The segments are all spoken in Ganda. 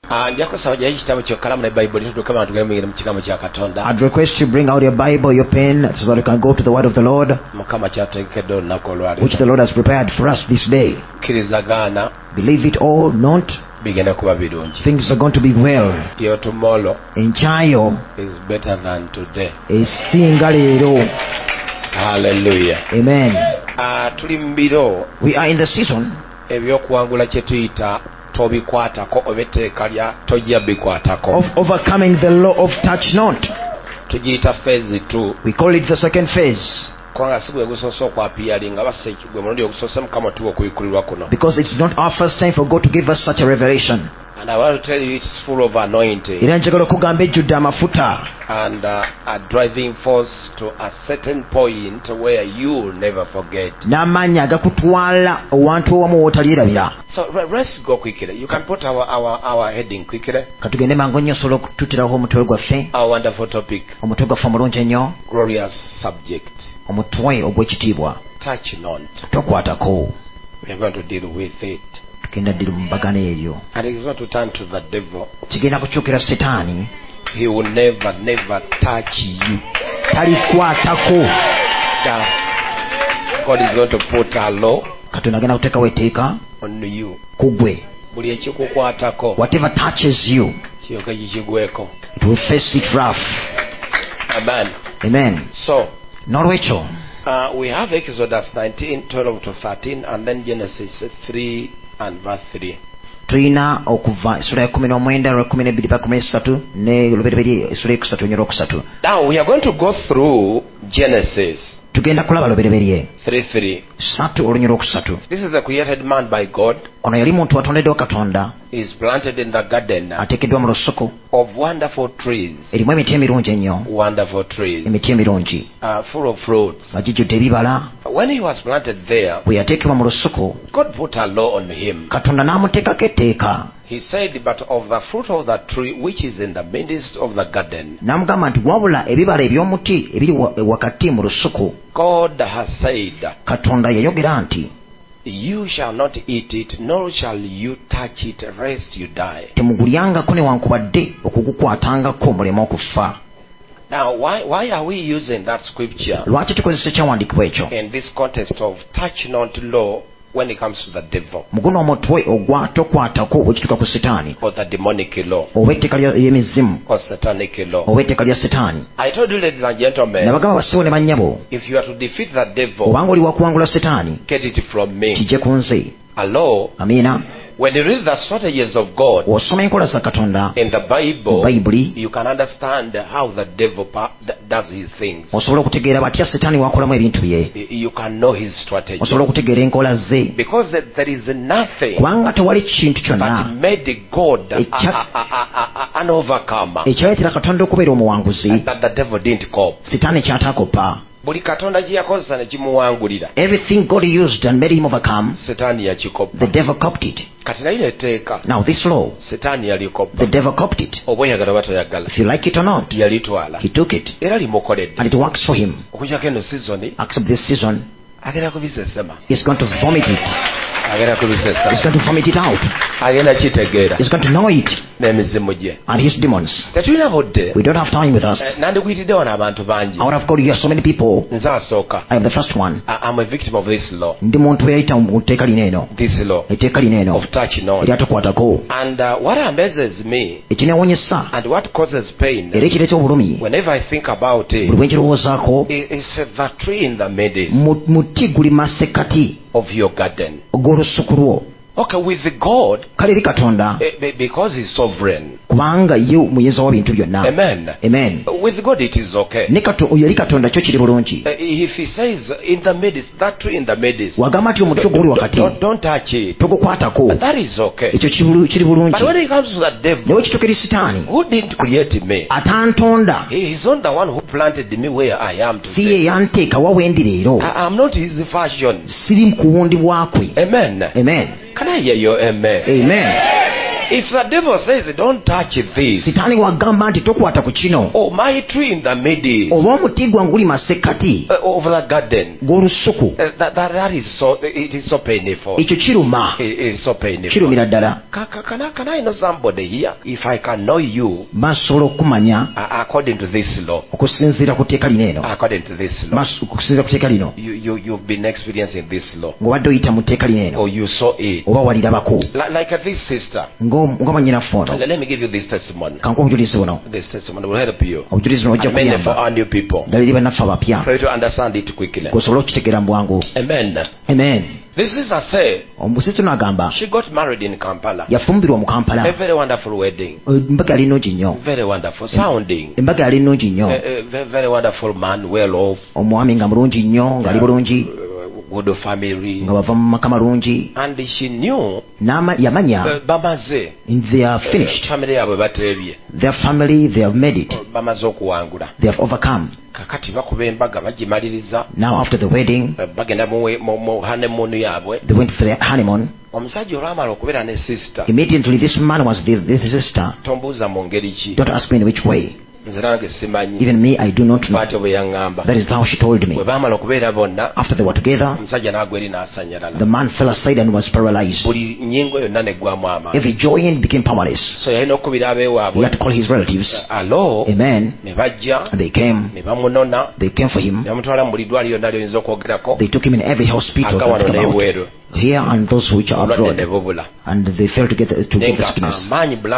I'd request you bring out your Bible, your pen, so that you can go to the Word of the Lord, which the Lord has prepared for us this day. Believe it or not, things are going to be well. Your tomorrow Enchayo is better than today. Hallelujah. Amen. We are in the season of overcoming the law of touch not. We call it the second phase. Because it's not our first time for God to give us such a revelation. And I want to tell you it's full of anointing and a driving force to a certain point where you will never forget. So let's go quickly. You can put our heading quickly. Our wonderful topic. Glorious subject. Touch not. We are going to deal with it. And it is not to turn to the devil. He will never touch you. God is going to put a law on you. Whatever touches you, it will face it rough. Amen. Amen. So, we have Exodus 19:12-13, and then Genesis 3 and verse 3. Now we are going to go through Genesis 3:3. This is a created man by God. He is planted in the garden of wonderful trees. Wonderful trees. Full of fruits. When he was planted there, God put a law on him. He said, but of the fruit of the tree which is in the midst of the garden, God has said, you shall not eat it, nor shall you touch it, lest you die. Now, why are we using that scripture in this context of touch not law when it comes to the devil, or the demonic law, or satanic law? I told you, ladies and gentlemen, if you are to defeat the devil, get it from me. Hello? When you read the strategies of God in the Bible, you can understand how the devil does his things. You can know his strategy. Because there is nothing that made God an overcomer that the devil didn't cope. Everything God used and made him overcome, the devil copied it. Now this law, the devil copied it. If you like it or not, he took it. And it works for him. Except this season, he's going to vomit it. He's going to vomit it out. He's going to know it. And his demons. We don't have time with us. Out of God, you have so many people. I am the first one. I'm a victim of this law. This law of touch not. And what amazes me and what causes pain whenever I think about it is the tree in the midst of your garden. Okay, with God, because he's sovereign. Amen. Amen. With God it is okay. If he says in the midst, that tree in the midst, don't touch it, that is okay. But when it comes to the devil, who didn't create me? He's not the one who planted me where I am today. I'm not his fashion. Amen. Can I hear your amen? Amen. If the devil says don't touch this, sitaani wagamba nti tokwata ku kino, oh my tree in the middle, oba omuti gwange masekati of the garden, gw'olusuku, that is so, it is so painful. Ekyo kiruma. It is so painful. Kirumira ddala. Can I know somebody here? If I can know you, basobola okumanya according to this law, okusinziira ku tteeka lino eno, according to this law, okusinziira ku tteeka lino, you've been experiencing this law, ng'obadde oyita mu tteeka lino eno, or you saw it, oba walirabako, like this sister. ng'omanyinafu ono. Let me give you this testimony. Kanko obujulizi buno. This testimony will help you. Obujulizi buno ojja kuyamba for our new people. Ddala bannaffe abapya. Try to understand it quickly. Osobola okitegeera mu bwangu. Amen. Amen. This is a say. Omusisi ono agamba. She got married in Kampala. Yafumbirwa mu Kampala. A very wonderful wedding. Embaga yali nnungi nnyo. Very wonderful sounding. Embaga yali nnungi nnyo. Very wonderful man, well off. Omwami nga mulungi nnyo, ng'ali bulungi. Good family. Nga bava mu maka malungi. And she knew. Yamanya. Bamaze. They are finished. Family yabwe bateebye. Their family, they have made it. Bamaze okuwangula. They have overcome. Kakati bakuba embaga bagimaliriza. Now after the wedding, bagenda mu honeymoon yabwe. They went for their honeymoon. Omusajja olwamala okubeera ne sister. Immediately this man was this sister. Tombuuza mu ngeri ki. Don't ask me in which way. Even me, I do not know. That is how she told me. After they were together, the man fell aside and was paralyzed. Every joint became powerless. So he had to call his relatives. Amen. They came. They came for him. They took him in every hospital. Here and those which are abroad, and they failed to get the sickness.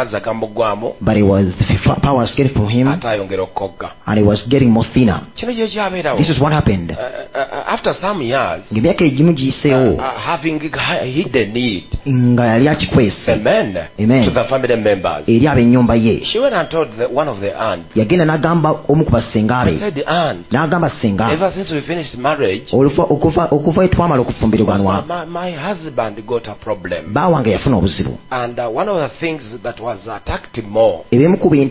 But the power was getting from him, and he was getting more thinner. This is what happened. After some years, having hidden it, amen, to the family members, she went and told one of the aunts. Said, aunt, ever since we finished marriage, my husband got a problem, and one of the things that was attacked him more, it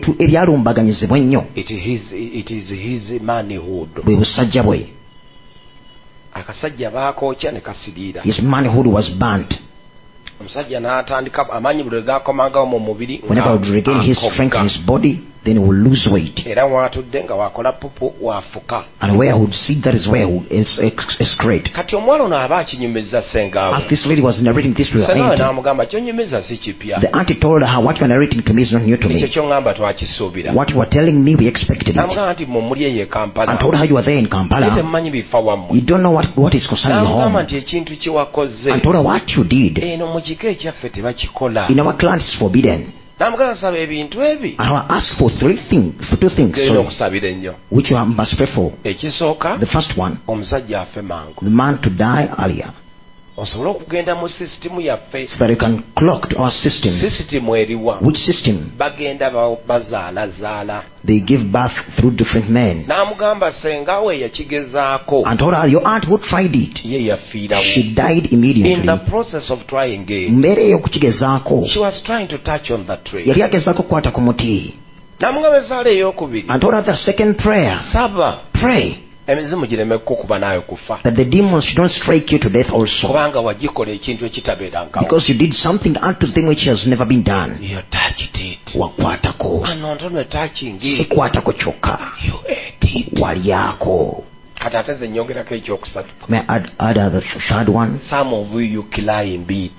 is his manhood. Akasajja baakokya ne kasidira. His manhood was burnt. Omusajja n'atandika amaanyi buli gaakomangawo mu mubiri. Whenever he would regain his strength in his body, then he will lose weight. Era waatudde nga wakola pupu waafuka. And where he would sit, that is where he would excrete. Kati omuwala ono aba akinyumiza sengaawe. As this lady was narrating this to her auntie, n'amugamba kyonyumiza si kipya. The auntie told her, what you are narrating to me is not new to me. Ekyo ky'ongamba twakisuubira. What you are telling me, we expected it. N'amugamba nti mumuli eyo e Kampala. And told her you are there in Kampala. Temumanyi bifa wammwe. You don't know what is concerning your home. N'amugamba nti ekintu kye wakoze. And told her what you did. Eno mu kika ekyaffe tebakikola. In our clan it's forbidden. I ask for two things which you must pray for. The first one, the man to die earlier, so that you can clock to our system. Which system? They give birth through different men. And told her, your aunt who tried it, she died immediately. In the process of trying it, she was trying to touch on the tree. And told her the second prayer, pray that the demons don't strike you to death also, because you did something unto them which has never been done. You touched it. You ate it. May I add the third one? Some of you cry in beat.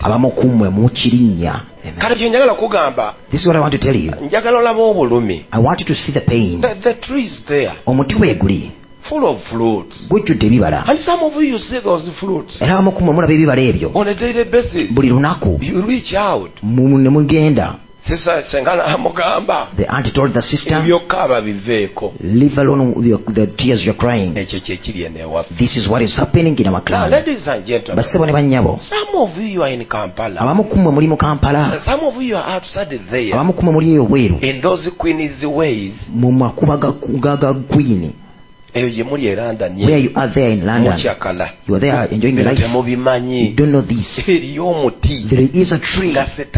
This is what I want to tell you. I want you to see the pain. The tree is there, full of fruits, and some of you see those fruits on a daily basis. You reach out. Sister Sengala amugamba, the auntie told the sister, leave alone the tears you're crying. This is what is happening in our clan. Now, ladies and gentlemen, some of you are in Kampala, some of you are outside there, in those queen's ways. Where you are there in London, you are there enjoying the life. You don't know this. There is a tree.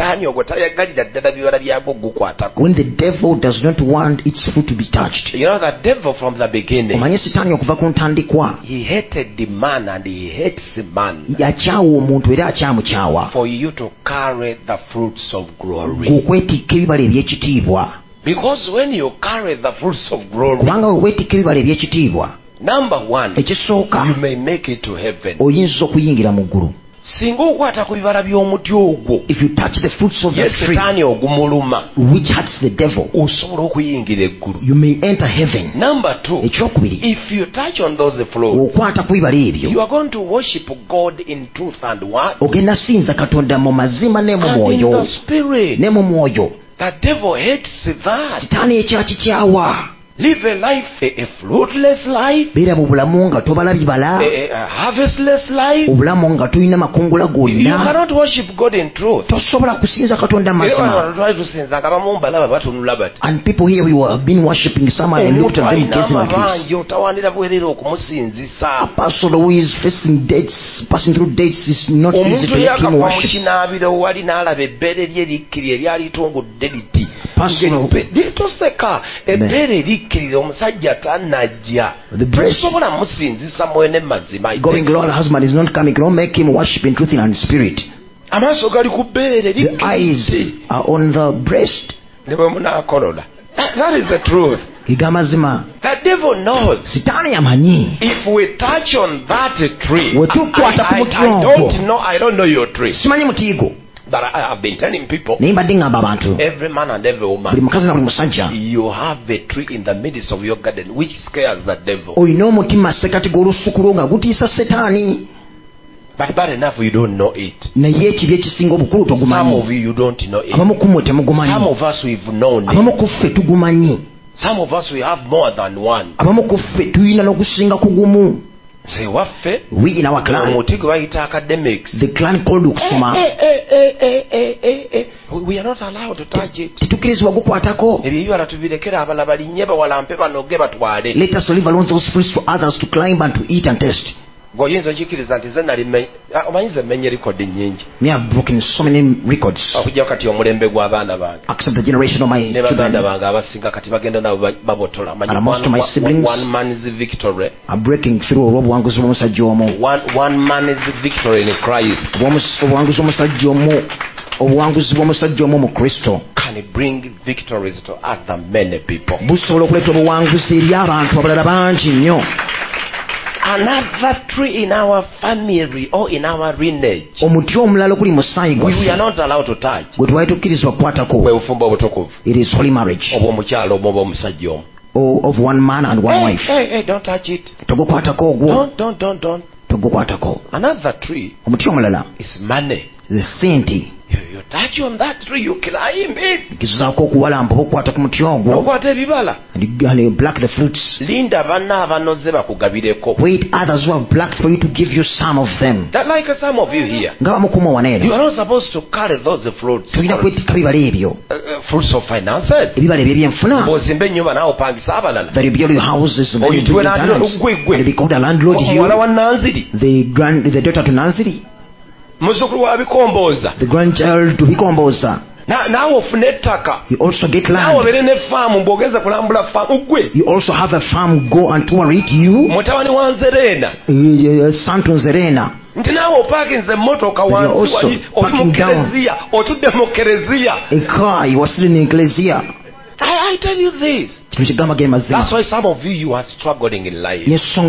When the devil does not want its fruit to be touched. You know that devil from the beginning, he hated the man and he hates the man for you to carry the fruits of glory. Because when you carry the fruits of glory, number one, you may make it to heaven. If you touch the fruits of the tree which hurts the devil, you may enter heaven. Number two, if you touch on those fruits, you are going to worship God in truth and what? And in the spirit. The devil hates that. Live a life, a fruitless life, a harvestless life. You cannot worship God in truth. And people here who have been worshiping someone and looked at them gazing like this. A person who is facing dates, passing through dates, is not easy to make him worship. The breast going Lord husband is not coming. Don't make him worship in truth and in spirit. The eyes are on the breast. That is the truth. The devil knows if we touch on that tree, I don't know your tree, but I have been telling people, every man and every woman, you have a tree in the midst of your garden which scares the devil. But bad enough you don't know it. Some of you don't know it. Some of us we've known it. Some of us we have more than one. Say what? We in our clan, academics. The clan called Ukusoma. We are not allowed to touch it. Let us leave alone those fruits for others to climb and to eat and taste. Me have broken so many records. Except the generation of my children. And most of my siblings are breaking through. One man is victory in Christ. Can bring victories to other many people. Another tree in our family or in our lineage we are not allowed to touch. It is holy marriage. Of one man and one wife. Hey, don't touch it. Don't. Another tree is money. The senti. You touch on that tree, you climb it. And you black the fruits. Wait others who have blacked for you to give you some of them. That like some of you here. You are not supposed to carry those fruits. Fruits of finances. That you build your houses and you become the landlord here. The daughter to Nanziri. The grandchild to Bikomboza. You also get land. You also have a farm. Go and tour it. You Santon Zerena. You're also parking down a car. You are sitting in Ecclesia. I tell you this. That's why some of you are struggling in life.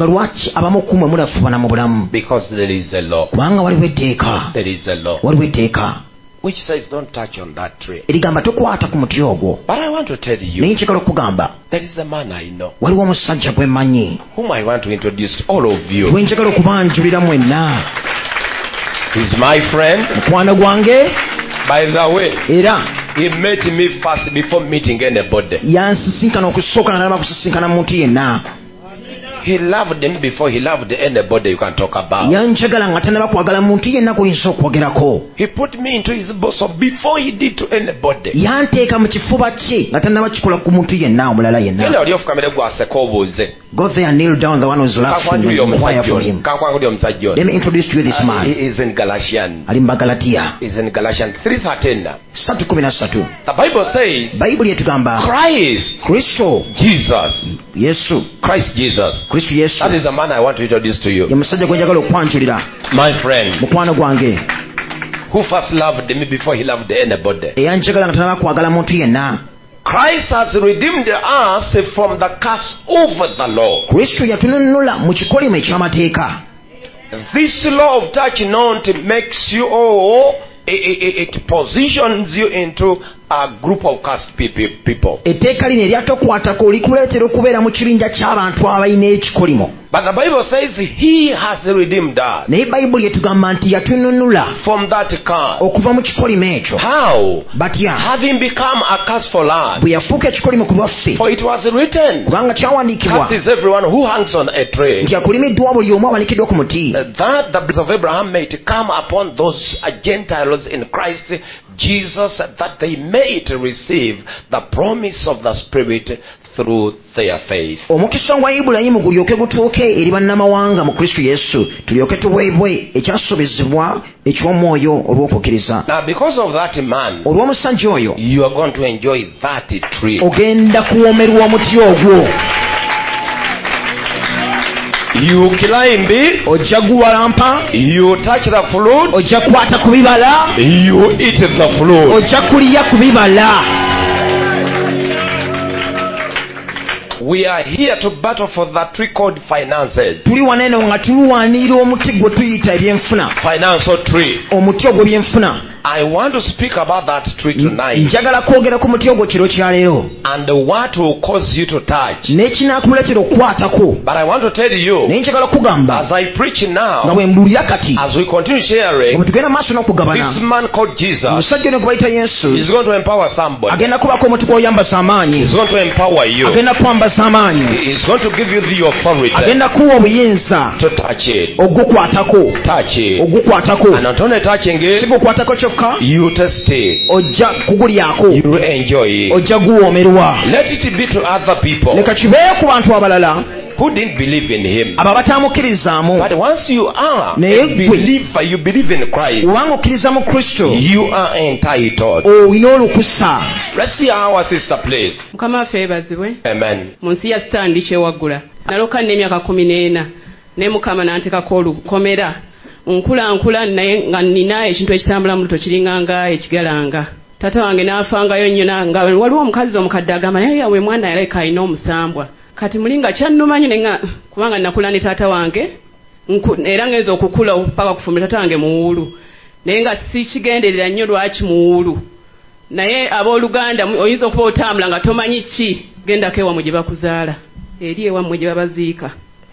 Because there is a law. There is a law which says don't touch on that tree. But I want to tell you, there is a man I know whom I want to introduce to all of you. He's my friend. By the way, he met me first before meeting anybody. He loved him before he loved anybody you can talk about. Yanjagala nga tanaba kwagala muntu yenna kuyinza okwogerako. He put me into his bosom before he did to anybody. Yanteeka mu kifuba kye nga tanaba kikola ku muntu yenna omulala yenna. Yena oli ofukamire gwaseka obuuze. Go there and kneel down, the one who's laughing and inquire for him. Let me introduce to you this man. He is in Galatians. Ali mu Galatia. He is in Galatians 3:13. The Bible says, Bible yetugamba Christ, Kristo, Jesus, Yesu, Christ Jesus. Kristo Yesu. That is the man I want to introduce to you. Ye musajja gwe njagala okwanjulira. My friend. Mukwano gwange. Who first loved me before he loved anybody. Eyanjagala nga tanaba kwagala muntu yenna. Christ has redeemed us from the curse of the law. Kristo yatununula mu kikolimo eky'amateeka. This law of touching not makes you it positions you into a group of cursed people. Etteeka lino eryatokwatako likuleetera okubeera mu kibinja ky'abantu abalina ekikolimo. But the Bible says he has redeemed us. Naye Bayibuli etugamba nti yatununula from that curse. Okuva mu kikolimo ekyo. How? But yeah. Having become a curse for us. Bwe yafuuka ekikolimo ku lwaffe. For it was written. Kubanga kyawandiikibwa. Cursed is everyone who hangs on a tree. Nti akulimiddwa buli omu awanikiddwa ku muti. That the blessing of Abraham may come upon those Gentiles in Christ Jesus, that they may receive the promise of the Spirit through their faith. Omukisa gwa Ibulayimu gulyoke gutuuke eri bannamawanga mu Kristo Yesu, tulyoke tuweebwe ekyasobezebwa eky'omwoyo olw'okukkiriza. Now because of that man, olw'omusajja oyo, you are going to enjoy that tree. Ogenda kuwoomerwa omuti ogwo. You climb it. Ojja guwalampa. You touch the fruit. Ojja kwata ku bibala. You eat the fruit. Ojja kulya ku bibala. We are here to battle for that tree called finances. Tuli waneno nga tulwanira omuti gwe tuyita ebyenfuna. Financial tree. Omuti ogwo byenfuna. I want to speak about that tree tonight. Njagala kwogera ku muti ogwo kiro kya leero. And what will cause you to touch. N'ekinaakuleetera okukwatako. But I want to tell you. Naye njagala kugamba. As I preach now. Nga bwe mbulira kati. As we continue sharing. Bwe tugenda maaso n'okugabana. This man called Jesus. Omusajja ono gwe bayita Yesu. He's going to empower somebody. Agenda kubako omuti gw'oyambasa amaanyi. He's going to empower you. Agenda kwambasa amaanyi. He's going to give you the authority. Agenda kuwa obuyinza. To touch it. Ogukwatako. Touch it. Ogukwatako. And not only touching it. Si gukwatako kyokka. You test it. Ojja kugulyako. You enjoy it. Ojja guwoomerwa. Let it be to other people. Leka kibeere ku bantu abalala. Who didn't believe in him. Abo batamukkiririzaamu. But once you are a believer, you believe in Christ. Wanga okkiriza mu Kristo. You are entitled. Olina olukusa. Let's see our sister please. Mukama waffe yeebazibwe. Amen. Mu nsi ya Sitaani kyewaggula. Naloka n'emyaka 14 ne Mukama n'anteekako olukomera. Nkula naye nga nina ekintu ekitambula mu luto kiringanga ekigalanga. Taata wange n'afangayo nnyo nga waliwo omukazi omukadde agamba naye yawe mwana yaleka alina omusambwa. Kati mulinga kyannumanyi nenga kubanga nakula ne taata wange era ngenza okukula paka kufumbira taata wange muwulu. Naye nga si kigenderera nnyo lwaki muwulu. Naye abooluganda oyinza okuba otambula nga tomanyi ki gendako ewammwe gye bakuzaala. Eri ewammwe gye babaziika.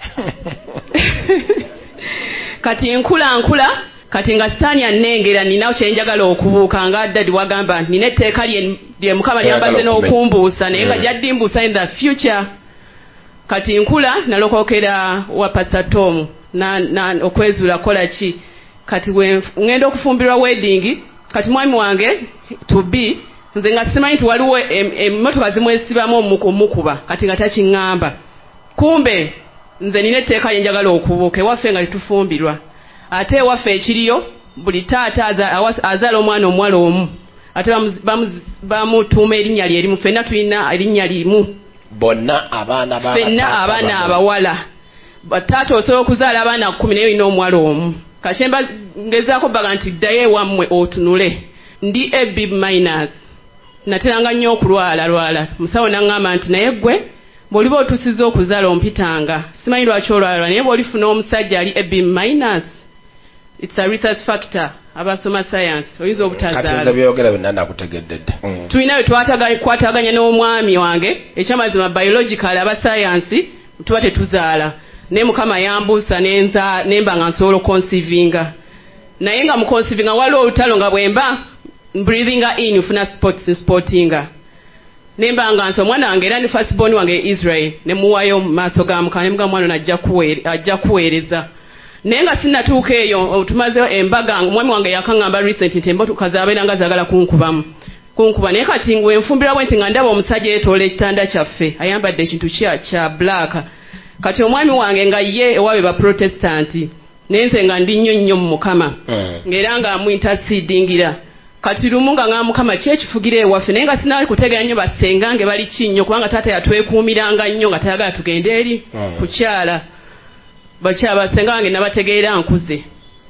Kati nkula kati nga Sitaani annengera nina kyenjagala okubuuka nga Dadi wagamba nina etteeka lye Mukama lyambaze n'okumbuusa naye nga jaddimbuusa in the future. Kati nkula nalokokera wa Pastor Tom na okwezuula kola ki. Kati ngenda okufumbirwa wedding kati mwami wange to be nze nga simanyi nti waliwo emmotoka zimwesibamu omukuba kati nga takiŋŋamba. Kumbe nze nina etteeka lyenjagala okubuuka ewaffe nga tetufumbirwa. Ate ewaffe ekiriyo buli taata azaala omwana omuwala omu ate bamutuuma erinnya lye erimu. Ffenna tulina erinnya limu. Bonna abaana abawala. Taata osobola okuzaala abaana 10 naye olina omuwala omu. Kashemba ngezaako baga nti ddayo ewammwe otunule. Ndi AB minus. Nateranga nnyo okulwala. Musawo n'aŋŋamba nti naye ggwe bw'oliba otusiza okuzaala ompitanga. Simanyi lwaki olwala naye bw'olifuna omusajja ali AB minus. It's a research factor. Abasoma science oyinza obutazaala. Kati nze byogera bonna nakutegedde. Tulina bwe twataganya n'omwami wange ekyamazima biological aba science tuba tetuzaala. Ne Mukama yambuusa nemba nga nsobola okonsivinga. Naye nga mu konsivinga waliwo olutalo nga bwemba breathinga in ufuna sportinga. nembanga nso mwana wange era ni firstborn wange Israel ne muwayo maaso ga Mukama ne mga mwana ajja kuweereza nenga sinatuuka eyo tumazeyo embaga omwami wange yakangamba recent nti emmotoka zaabeeranga zaagala kunkuba naye kati ngwe nfumbira bwe nti nga ndaba omusajja yeetoola ekitanda kyaffe ayambadde ekintu kya black kati omwami wange nga ye ewaabe ba protestanti nenze nga ndi nnyo mu Mukama ng'era nga amwintasidingira kati lumu nga nga Mukama kyekifugire ewaffe naye nga sinaali kutegera nnyo bassengange bali kinnyo kubanga taata yatwekuumiranga nnyo nga tayagala tugende eri kukyala basenga wange nabategeera nkuze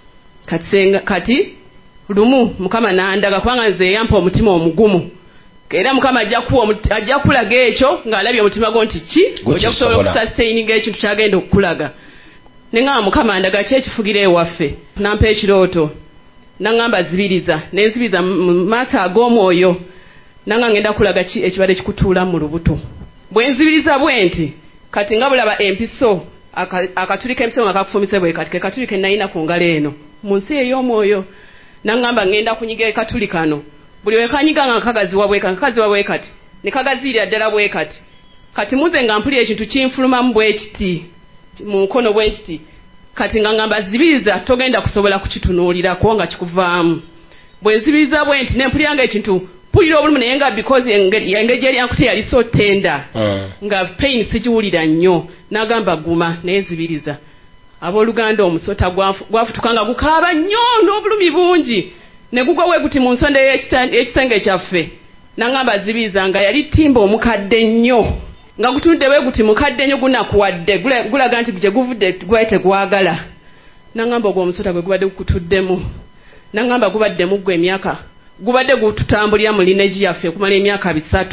kati lumu Mukama nandaga kubanga nze yampa omutima omugumu era Mukama ajja kulaga ekyo ng'alabye omutima gwo nti ki ojja kusobola okusustaininga ekintu kyagenda okukulaga nenga Mukama ndaga kyekifugire ewaffe nampa ekirooto nangamba zibiriza nenzibiriza mu maaso ag'omwoyo nanga ngenda kulaga ki ekibadde kikutuula mu lubuto bwe nzibiriza bwe nti kati nga bulaba empiso akatuli k'empiso nga kakufumise bwe kati katuli ke nalina ku ngalo eno mu nsi ey'omwoyo nangamba ngenda kunyiga ekatuli kano buli we kanyiga nga nkagaziwa bwe kati ne kagaziirira ddala bwe kati muze nga mpulira ekintu kinfulumamu bwe kiti mu mukono bwe kiti kati nga ngamba zibiriza togenda kusobola kukitunuulirako nga kikuvaamu bwe nzibiriza bwe nti nempulira nga ekintu mpulira obulumu naye nga because engeri yali yankute yali so tenda nga pain sigiwulira nnyo nagamba guma naye zibiriza abooluganda omusota gwafutuka nga gukaaba nnyo n'obulumi bungi ne gugwa we guti mu nsonda y'ekisenge kyaffe nangamba zibiriza nga yali timba omukadde nnyo nga gutunudde we guti mukadde nnyo gunakuwadde gulaga nti gye guvudde gwali tegwagala nangamba ogwo omusota gwe gubadde gukutuddemu nangamba gubaddemu gwe emyaka gubadde gututambulira mu lineegi yaffe okumala emyaka 3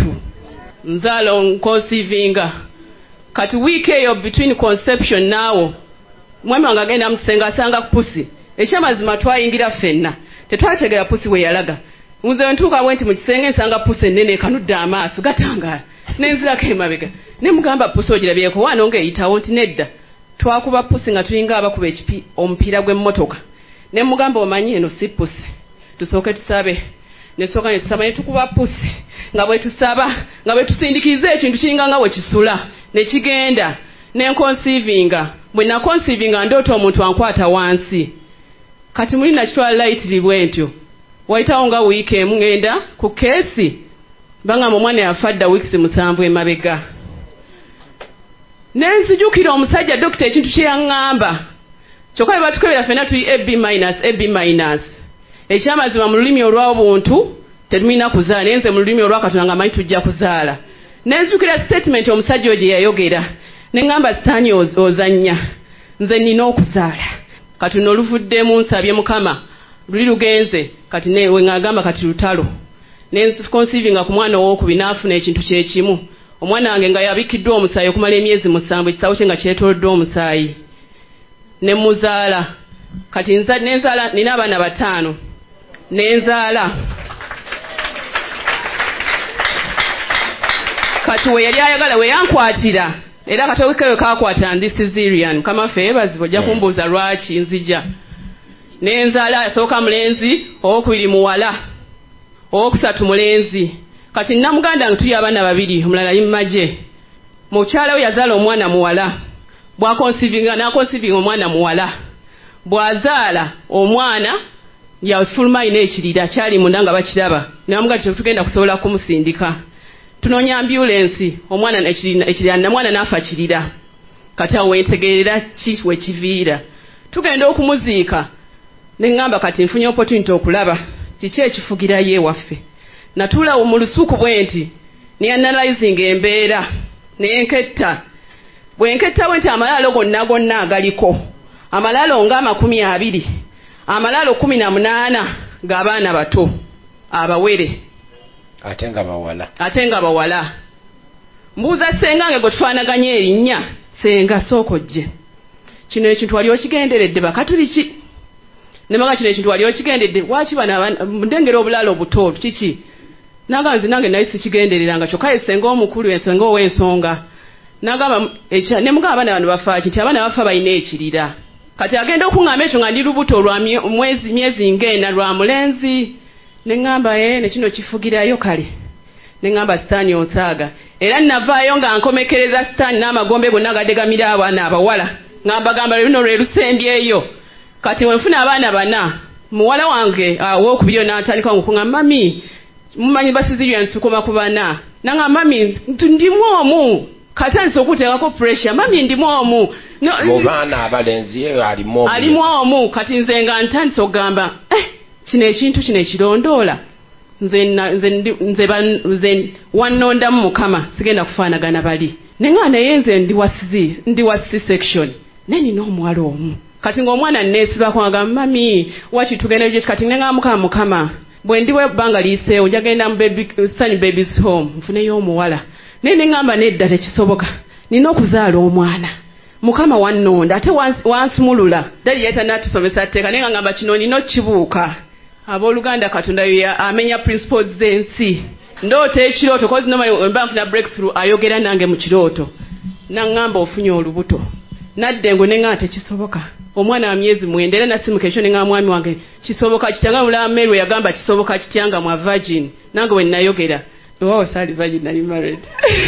nzaalo nconcevinga kati wiiki eyo between conception naawo mwami wange agenda musenga asanga pusi ekyamazima twayingira ffenna tetwategera pusi we yalaga nze ntuuka bwe nti mu kisenge nsanga pusi ennene ekanudde amaaso gatangaala nenzirako emabega ne mugamba pusi ogirabyeko waano ng'eyitawo nti nedda twakuba pusi nga tulinga abakuba omupiira gw'emmotoka ne mugamba omanyi eno si pusi tusooke tusabe nesooka ne tusaba ne tukuba pusi nga bwe tusaba nga bwe tusindikiriza ekintu kiringa nga bwe kisula ne kigenda nenconcevinga bwe naconcevinga ndoota omuntu ankwata wansi kati muli nakitwala lightly bwe ntyo wayitawo nga wiiki emu ngenda ku keesi bangamba omwana yafa dda wiikisi 7 emabega nenzijukira omusajja dokita ekintu kye yaŋŋamba kyokka bwe batukebera ffenna tuli AB-. Ekyamazima mu lulimi olw'obuntu tetulina kuzaala naye nze mu lulimi olw'Akatonda nga manyi tujja kuzaala nenzijukira statement omusajja gye yayogera ne ŋŋamba sitaani ozannya nze nina okuzaala kati luno oluvuddemu nsabye Mukama luli lugenze kati we ng'agamba kati lutalo nenconcevinga ku mwana ow'okubiri n'afuna ekintu kyekimu omwana wange nga yabikiddwa omusaayi okumala emyezi 7 ekisaawo kye nga kyetooloddwa omusaayi ne muzaala kati nenzaala nina abaana 5 nenzaala kati we yali ayagala we yankwatira era akatoke kewe kakwata ndi Caesarean Mukama ffe yeebazibwa ojja kumbuuza lwaki nzija nenzaala asooka mulenzi owokubiri muwala owokusatu mulenzi kati nina muganda wange tuli abaana 2 omulala ali mumaje mukyala we yazaala omwana muwala n'aconcevinga omwana muwala bw'azaala omwana yafuluma alina ekirira kyali munda nga bakiraba namuga tugenda kusobola kumusindika tunoonya ambulensi omwana ekirira namwana n'afa kirira kati awo wentegeerera ki we kiviira tugenda okumuziika ne ŋŋamba kati nfunye opportunity okulaba kiki ekifugirayo ewaffe natuula mu lusuku bwe nti ne analyzing embeera nenketta bwe nketta bwe nti amalaalo gonna agaliko amalaalo nga 20 amalaalo 18 g'abaana bato abawere ate nga bawala mbuuza sengange gwe tufaanaganya erinnya senga sookojje kino ekintu wali okigenderedde bakatuliki nemaga kino ekintu wali okigendedde waki bana ndengera obulaalo obuto kiki nagamba nze nange naye sikigendereranga kyokka esenga omukulu ensenga ow'ensonga nagamba ne mugamba abaana bano bafa nti abaana bafa balina ekirira kati agenda okuŋŋamba ekyo nga ndi lubuto lwa myezi ng'ena lwa mulenzi ne ŋŋamba ne kino kifugirayo kale ne ngamba sitaani osaaga era navaayo nga nkomekereza sitaani n'amagombe gonna gadegamira abaana abawala ngamba luno lwe lusembyeyo kati wenfuna abaana bana muwala wange owokubiri n'atandika ngukungamba mami mumanyi basizirya nsukuma ku bana nanga mami ndimu omu katandise okuteekako pressure mami ndimu omu mu baana abalenzi alimu omu kati nze nga ntandise okugamba kino ekintu kino ekirondoola nze wannondamu Mukama sigenda kufaanagana bali nenga naye nze ndi wa C-section nenina omuwala omu kati ng'omwana neesibako agamba mami waki tugenda gye kati nenga Mukama bwe ndiwe ebbanga liiseewo njagenda mu Sunny Babies Home nfuneyo omuwala naye ne ngamba nedda tekisoboka nina okuzaala omwana Mukama wannonda ate wansumulula dali yeta natusomesa tteeka naye nga ngamba kino nina okibuuka abooluganda Katonda amenya principles z'ensi ndoota ekirooto kozi mba nfuna breakthrough ayogera nange mu kirooto nangamba ofunye olubuto naddengo nenga tekisoboka omwana wa myezi 9 era nasimuka ekyo nenga mwami wange kisoboka kitanga mulaba Mary yagamba kisoboka kityanga mwa virgin nange we nayogera sali virgin nali married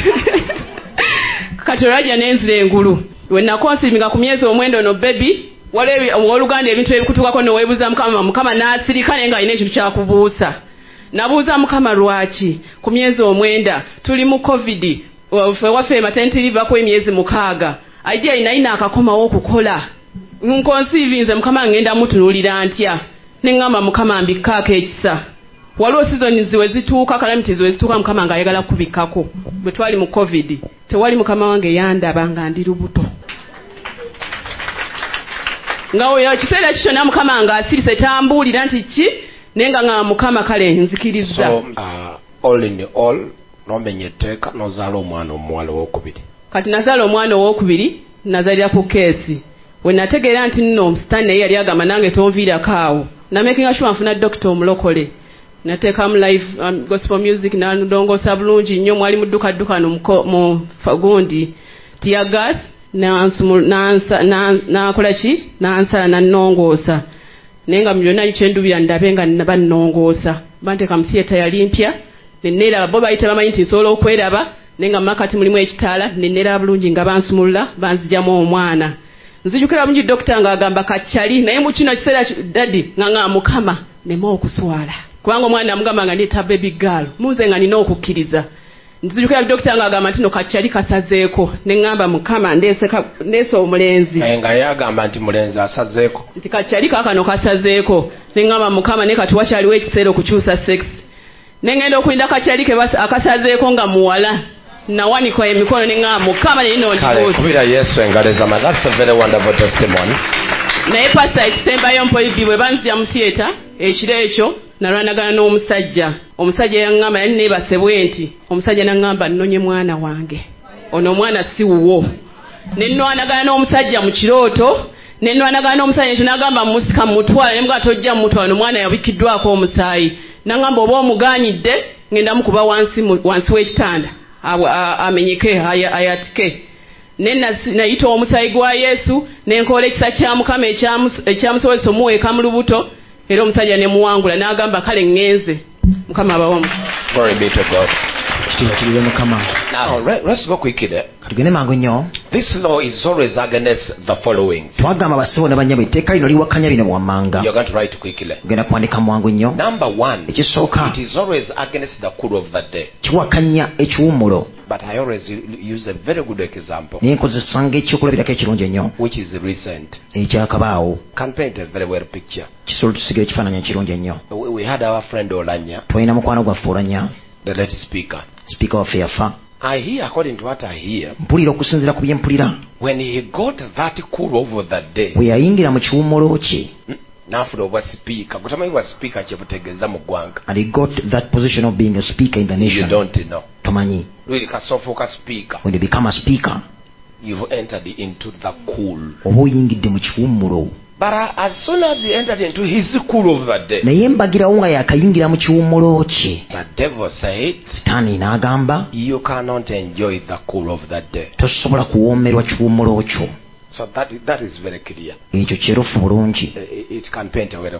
Katoraja nenzire engulu we nakonsiminga ku myezi 9 no baby wale oluganda ebintu ebikutukako no webuza Mukama n'asirika nenga alina ekintu kyakubuusa nabuuza Mukama lwaki ku myezi 9 tuli mu covid waffe maternity leave ko emyezi 6 ajja inaina akakomawo okukola nkonsivinze Mukama ngenda mutunulira ntya nengamba Mukama mbikako ekisa waliwo season ziwe zituuka calamity ziwe zituuka Mukama nga ayagala kubikako bwe twali mu covid tewali Mukama wange yandaba nga ndi lubuto ngawo ya kiseera kyo na Mukama nga asirise tambulira nti ki nenga nga Mukama kale nzikiriza so all in all nomenyeteka nozaala omwana omuwala w'okubiri kati nazaala omwana owokubiri nazalira ku keesi we nategeera nti nno Stan naye yali agamba nange tonviirako awo namakinga sure nfuna doctor omulokole nateekamu live gospel music nandongoosa bulungi nnyo mwali mu dduka mu fagundi tiagas nakola ki nansala nannongoosa naye nga byonna kyendubira ndabe nga bannongoosa banteeka mu theatre yali mpya nenneeraba bo bayita bamanyi nti nsobola okweraba naye nga makati mulimu ekitaala nenneeraba bulungi nga bansumulula banzijamu omwana nzijukira mungi dokita ng'agamba kakyali naye mu kino kiseera dadi nga Mukama nema okuswala kubanga omwana amugamba nga ndeeta baby girl munze nga nina okukkiriza nzijukira dokita ng'agamba nti no kakyali kasazeeko ne ngamba Mukama ndeese omulenzi nga yagamba nti mulenzi asazeeko nti kakyali kaakano kasazeeko ne ngamba Mukama ne kati wakyaliwo ekiseera okukyusa sex ne ngenda okulinda kakyali ke akasazeeko nga muwala nawanika emikono nenga Mukama nino ndibuuza kubira Yesu engalezama. That's a very wonderful testimony. naye pastor ekisembayo mpoyibi bwe banzija mu theatre ekiro ekyo nalwanagana n'omusajja yaŋŋamba yali neebasebwe nti omusajja naŋŋamba nnonye mwana wange ono omwana si wuwo nennwanagana n'omusajja mu kirooto nennwanagana n'omusajja ekyo n'agamba musika mutwala ne mugamba tojja mutwala omwana yabikiddwako omusaayi naŋŋamba oba omuganyidde ngenda mukuba wansi w'ekitanda amenyeke ayatike nayita omusaayi gwa Yesu nenkola ekisa kya Mukama ekyamusobozesa omuweeka mu lubuto era omusajja ne muwangula n'agamba kale ngenze Mukama abawamu. Glory be to God. Now let's go quickly. Katugende mangu nnyo. This law is always against the following. Twagamba basawo ne banyabo etteeka lino liwakanya bino bwammanga. You're going to write quickly. Genda kuwandika mwangu nnyo. Number 1. Ekisooka. It is always against the cool of the day. Kiwakanya ekiwummulo. But I always use a very good example. Naye nkozesanga ekyokulabirako ekirungi ennyo. Which is recent. Ekyakabaawo. Can paint a very well picture. Kisobola tusigira ekifaananyi ekirungi ennyo. We had our friend Olanya. Twalina mukwano gwaffe Olanya. The late speaker. Speaker waffe yafa. I hear, according to what I hear, mpulira okusinziira ku bye mpulira. When he got that cool over that day. Bwe yayingira mu kiwummulo kye. Nafuna obwa speaker. Kutamanyi bwa speaker kyebutegeeza mu ggwanga. And he got that position of being a speaker in the nation. You don't know. Tomanyi. Really kasofuuka speaker. When you become a speaker. You've entered into the cool. Oba oyingidde mu kiwummulo. But as soon as he entered into his cool of that day, naye mbagirawo nga yakayingira mu kiwummulo kye. The devil said, Sitaani n'agamba, you cannot enjoy the cool of that day. tosobola kuwoomerwa kiwummulo kyo. So that is very clear. Ekyo kyerufu bulungi. It can paint a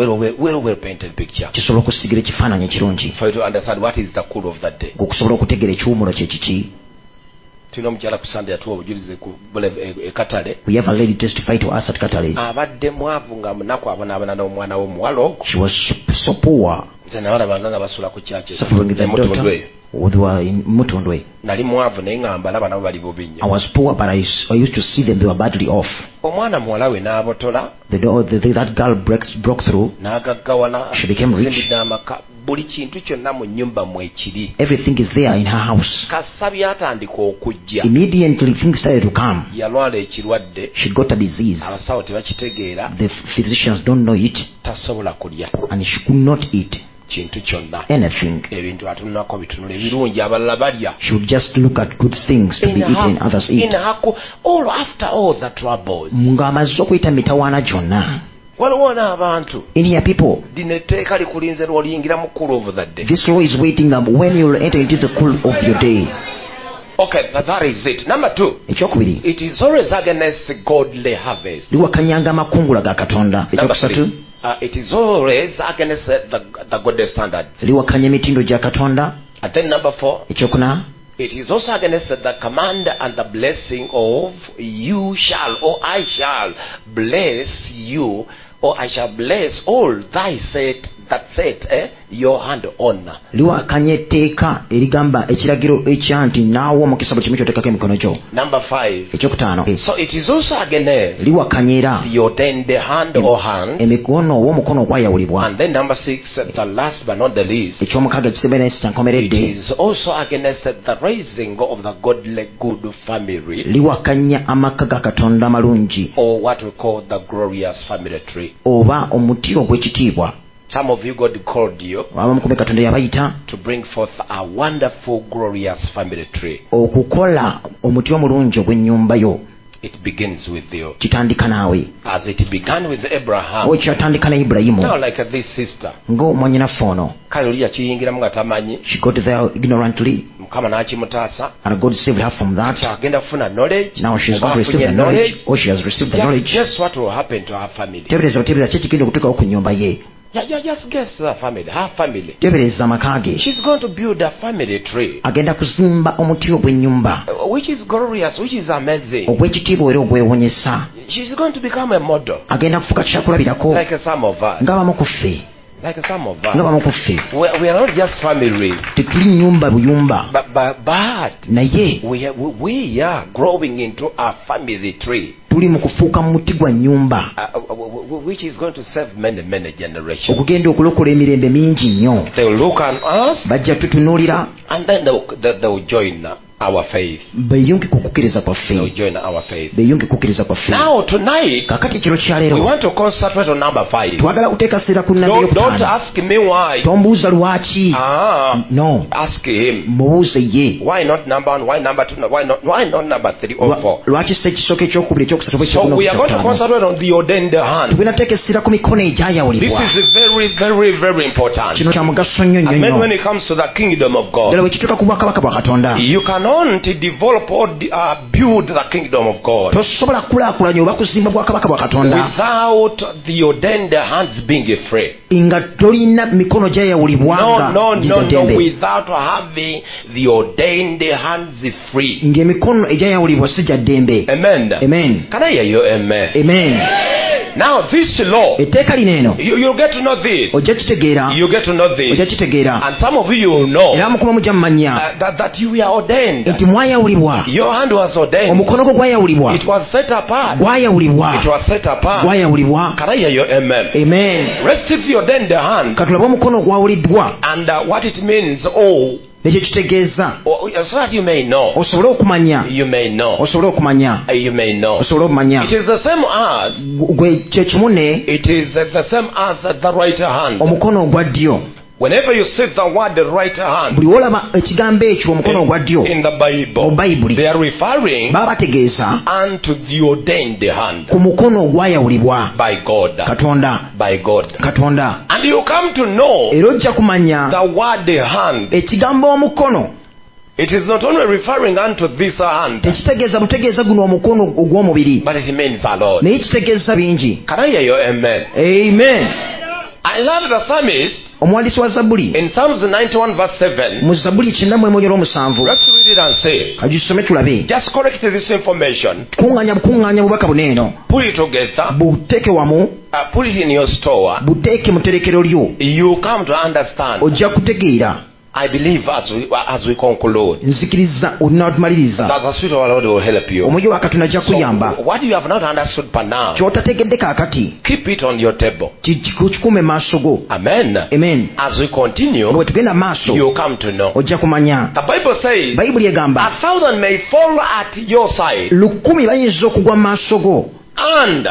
well painted picture. Kisobola okusigira ekifaananyi ekirungi. For you to understand what is the cool of that day. Okusobola okutegeera ekiwumulo kye kiki. Tulina omukyala ku Sunday atuwa obujulizi ku Katale. We have a lady testify to us at Katale. Abadde mwavu nga munaku abonaabona n'omwana w'omuwala ogwo. She was so poor. Nze nawalabanga nga basula ku kyaki. Suffering with the daughter. They were in Mutondwe. Nali mwavu naye ngamba laba nabo bali bubi nnyo. I was poor, but I used to see them, they were badly off. Omwana muwala we n'abotola. That girl broke through. N'agaggawana. She became rich. Buli kintu kyonna mu nnyumba mwe kiri. Everything is there in her house. Kasa byatandika okujja. Immediately things started to come. Yalwala ekirwadde. She got a disease. Abasawo tebakitegeera. The physicians don't know it. Tasobola kulya. And she could not eat. Kintu kyonna. Anything. Ebintu atunulako bitunula ebirungi abalala balya. She would just look at good things to be eaten, others eat. After all the troubles. Ng'amaze okuyita mitawaana gyonna. Waliwo n'abantu. In here people. Lino etteeka likulinze lw'oliyingira mu cool of the day. This law is waiting up when you will enter into the cool of your day. Okay, that is it. Number 2. Ekyokubiri. It is always against godly harvest. Liwakanyanga amakungula ga Katonda. Ekyokusatu. It is always against the godly standards. Liwakanya emitindo gya Katonda. And then number 4. Ekyokuna. It is also against the command and the blessing of you shall, or I shall bless you, or I shall bless all thy set that set your hand on. Liwakanya etteeka erigamba ekiragiro ekya nti naawe omukisa buli kimu ky'oteekako emikono gyo. Number 5. Ekyokutaano. So it is also against liwakanya era the ordained hand or hand. Emikono oba omukono ogwayawulibwa. And then number 6, the last but not the least. Ekyomukaaga ekisembeera n'ekisa nkomeredde. It is also against the raising of the godly good family. Liwakanya amaka ga Katonda amalungi. Or what we call the glorious family tree. Oba omuti ogw'ekitiibwa. Some of you God called you to bring forth a wonderful, glorious family tree. It begins with you. As it began with Abraham. Now like this sister. She got there ignorantly. And God saved her from that. Now she's going to receive the knowledge. Or she has received the knowledge. Guess what will happen to her family? Just guess the family, her family. She's going to build a family tree. Which is glorious, which is amazing. She's going to become a model. Like some of us. Like some of us. We are not just families. But we are growing into a family tree. Tuli mu kufuuka mu muti gwa nnyumba. Which is going to save many generations. Okugenda okulokola emirembe mingi nnyo. They will look at us. Bajja tutunuulira. And then they will join our faith. Beyunge kukkiriza kwaffe. They will join our faith. Beyunge kukkiriza kwaffe. Now tonight. Kakati ekiro kya leero. We want to concentrate on number 5. Twagala kuteeka sera ku nnamba y'okutaano. Don't ask me why. Tombuuza lwaki. No. Ask him. Mubuuze ye. Why not number 1? Why number 2? Why not number 3 or 4? Lwaki se ekisooka ekyokubiri ekyokusatu bwe so we are going to concentrate on the ordained hand. Tugenda teeka essira ku mikono egyayawulibwa. This is very important. Kino kya mugaso nnyo nnyo. And when it comes to the kingdom of God. Ddala bwe kituuka ku bwakabaka bwa Katonda. You cannot develop or build the kingdom of God. Tosobola kulaakulanya oba kuzimba bwakabaka bwa Katonda. Without the ordained hands being free. Nga tolina mikono gyayawulibwanga. No, without having the ordained hands free. Ng'emikono egyayawulibwa si gya ddembe. Amen. Can I hear you? Amen. Now this law, etteeka lino eno, you'll get to know this. Ojja kitegeera. You get to know this. Ojja kitegeera. And some of you will know. Era mukuba mujja mumanya. That you were ordained. Nti mwayawulibwa. Your hand was ordained. Omukono gwo gwayawulibwa. It was set apart. Gwayawulibwa. It was set apart. Gwayawulibwa. Can I hear you? Amen. Amen. Receive the ordained hand. Katulabe omukono gwawuliddwa. And what it means, nekyo kitegeeza so that you may know. Osobole okumanya. You may know. Osobole okumanya. You may know. Osobole okumanya. It is the same as. Kye kimu ne. It is the same as the right hand. Omukono ogwa ddyo. Whenever you see the word the right hand buli olaba ekigambo ekyo omukono ogwa ddyo in the Bible, they are referring baba bategeeza unto the ordained hand ku mukono ogwayawulibwa by God. Katonda. And you come to know era ojja kumanya the word hand ekigambo omukono It is not only referring unto this hand, tekitegeeza guno omukono ogw'omubiri, but it means a lot. Naye kitegeeza bingi. Can I hear your amen? Amen. I love the psalmist omuwandiisi wa Zabbuli in Psalms 91 verse 7. mu Zabbuli 91:7. Let's read it and say. Kagisome tulabe. Just correct this information. Kuŋŋaanya bubaka buneeno. Put it together. Buteeke wamu. Put it in your store. Buteeke mu tterekero lyo. You come to understand. Ojja kutegeera. I believe as we conclude, nzikiriza onaatumaliriza that the Spirit of our Lord will help you. Omwoyo wa Katonda ajja kuyamba. What you have not understood by now, ky'otategedde kaakati, keep it on your table. kikume maaso go. Amen. Amen. As we continue, bwe tugenda maaso, you come to know. ojja kumanya. The Bible says, Bayibuli egamba, 1,000 may fall at your side, 1,000 bayinza okugwa maaso go, and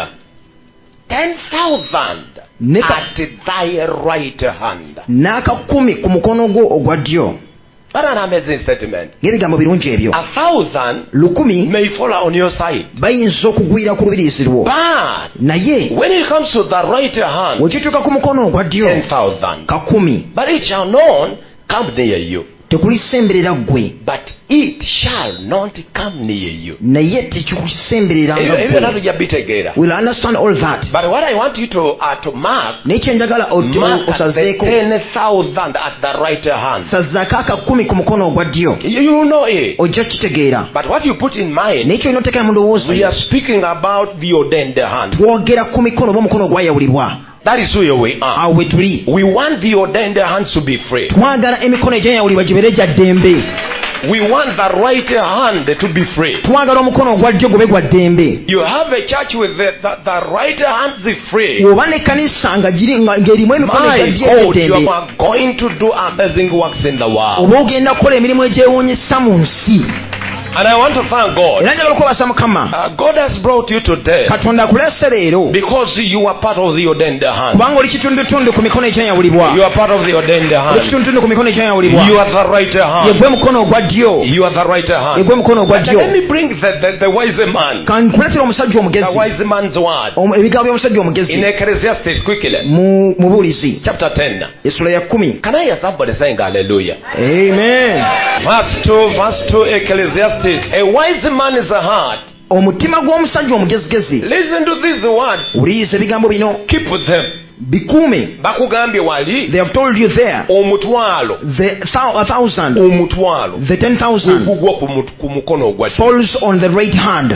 10,000 at thy right hand. n'aka-10 ku mukono gwo ogwa ddyo. What an amazing statement. Ng'ebigambo birungi ebyo. 1,000 1,000 may fall on your side, bayinza okugwira ku lubiriisi lwo, but naye when it comes to the right hand, wekituuka ku mukono ogwa ddyo, 10,000. ka-10 But it shall not come near you. tekulisemberera ggwe, But it shall not come near you. naye tekikusembereranga ggwe. We'll understand all that. But what I want you to mark, naye kyenjagala osazeeko, 10,000 at the right hand. sazaako aka-10 ku mukono ogwa ddyo. You know it. Ojja kitegeera. But what you put in mind, naye kyolina oteekera mu ndowooza, we are speaking about the ordained hand. twogera ku mikono oba omukono ogwayawulibwa. That is where we are. Awo we tuli. We want the ordained hands to be free. Twagala emikono egyayawulibwa gibeere gya ddembe. We want the right hand to be free. Twagala omukono ogwa ddyo gube gwa ddembe. You have a church with the right hands free. Oba n'ekkanisa ng'erimu emikono egya ddyo eddembe. You are going to do amazing works in the world. Oba ogenda kukola emirimu egyewuunyisa mu nsi. And I want to thank God. Era njagala okwebasa Mukama. God has brought you today. Katonda akulese leero. Because you are part of the ordained hand. Kubanga oli kitundutundu ku mikono egyayawulibwa. You are part of the ordained hand. Oli kitundutundu ku mikono egyayawulibwa. You are the right hand. Yegwe mukono ogwa ddyo. You are the right hand. Yegwe mukono ogwa ddyo. Let me bring the wise man. Kankuletera omusajja omugezi. The wise man's word. Ebigambo by'omusajja omugezi. In Ecclesiastes, quickly. Mu Buulizi. Chapter 10. Essula ya 10. Can I hear somebody saying hallelujah? Amen. Verse 2, Ecclesiastes. A wise man is a heart. Omutima gw'omusajja omugezigezi. Listen to these words. Wuliriza ebigambo bino. Keep them. Bikuume. Bakugambye wali. They have told you there. Omutwalo. The 1,000. Omutwalo. The 10,000. Gugwa ku mukono ogwa. Falls on the right hand.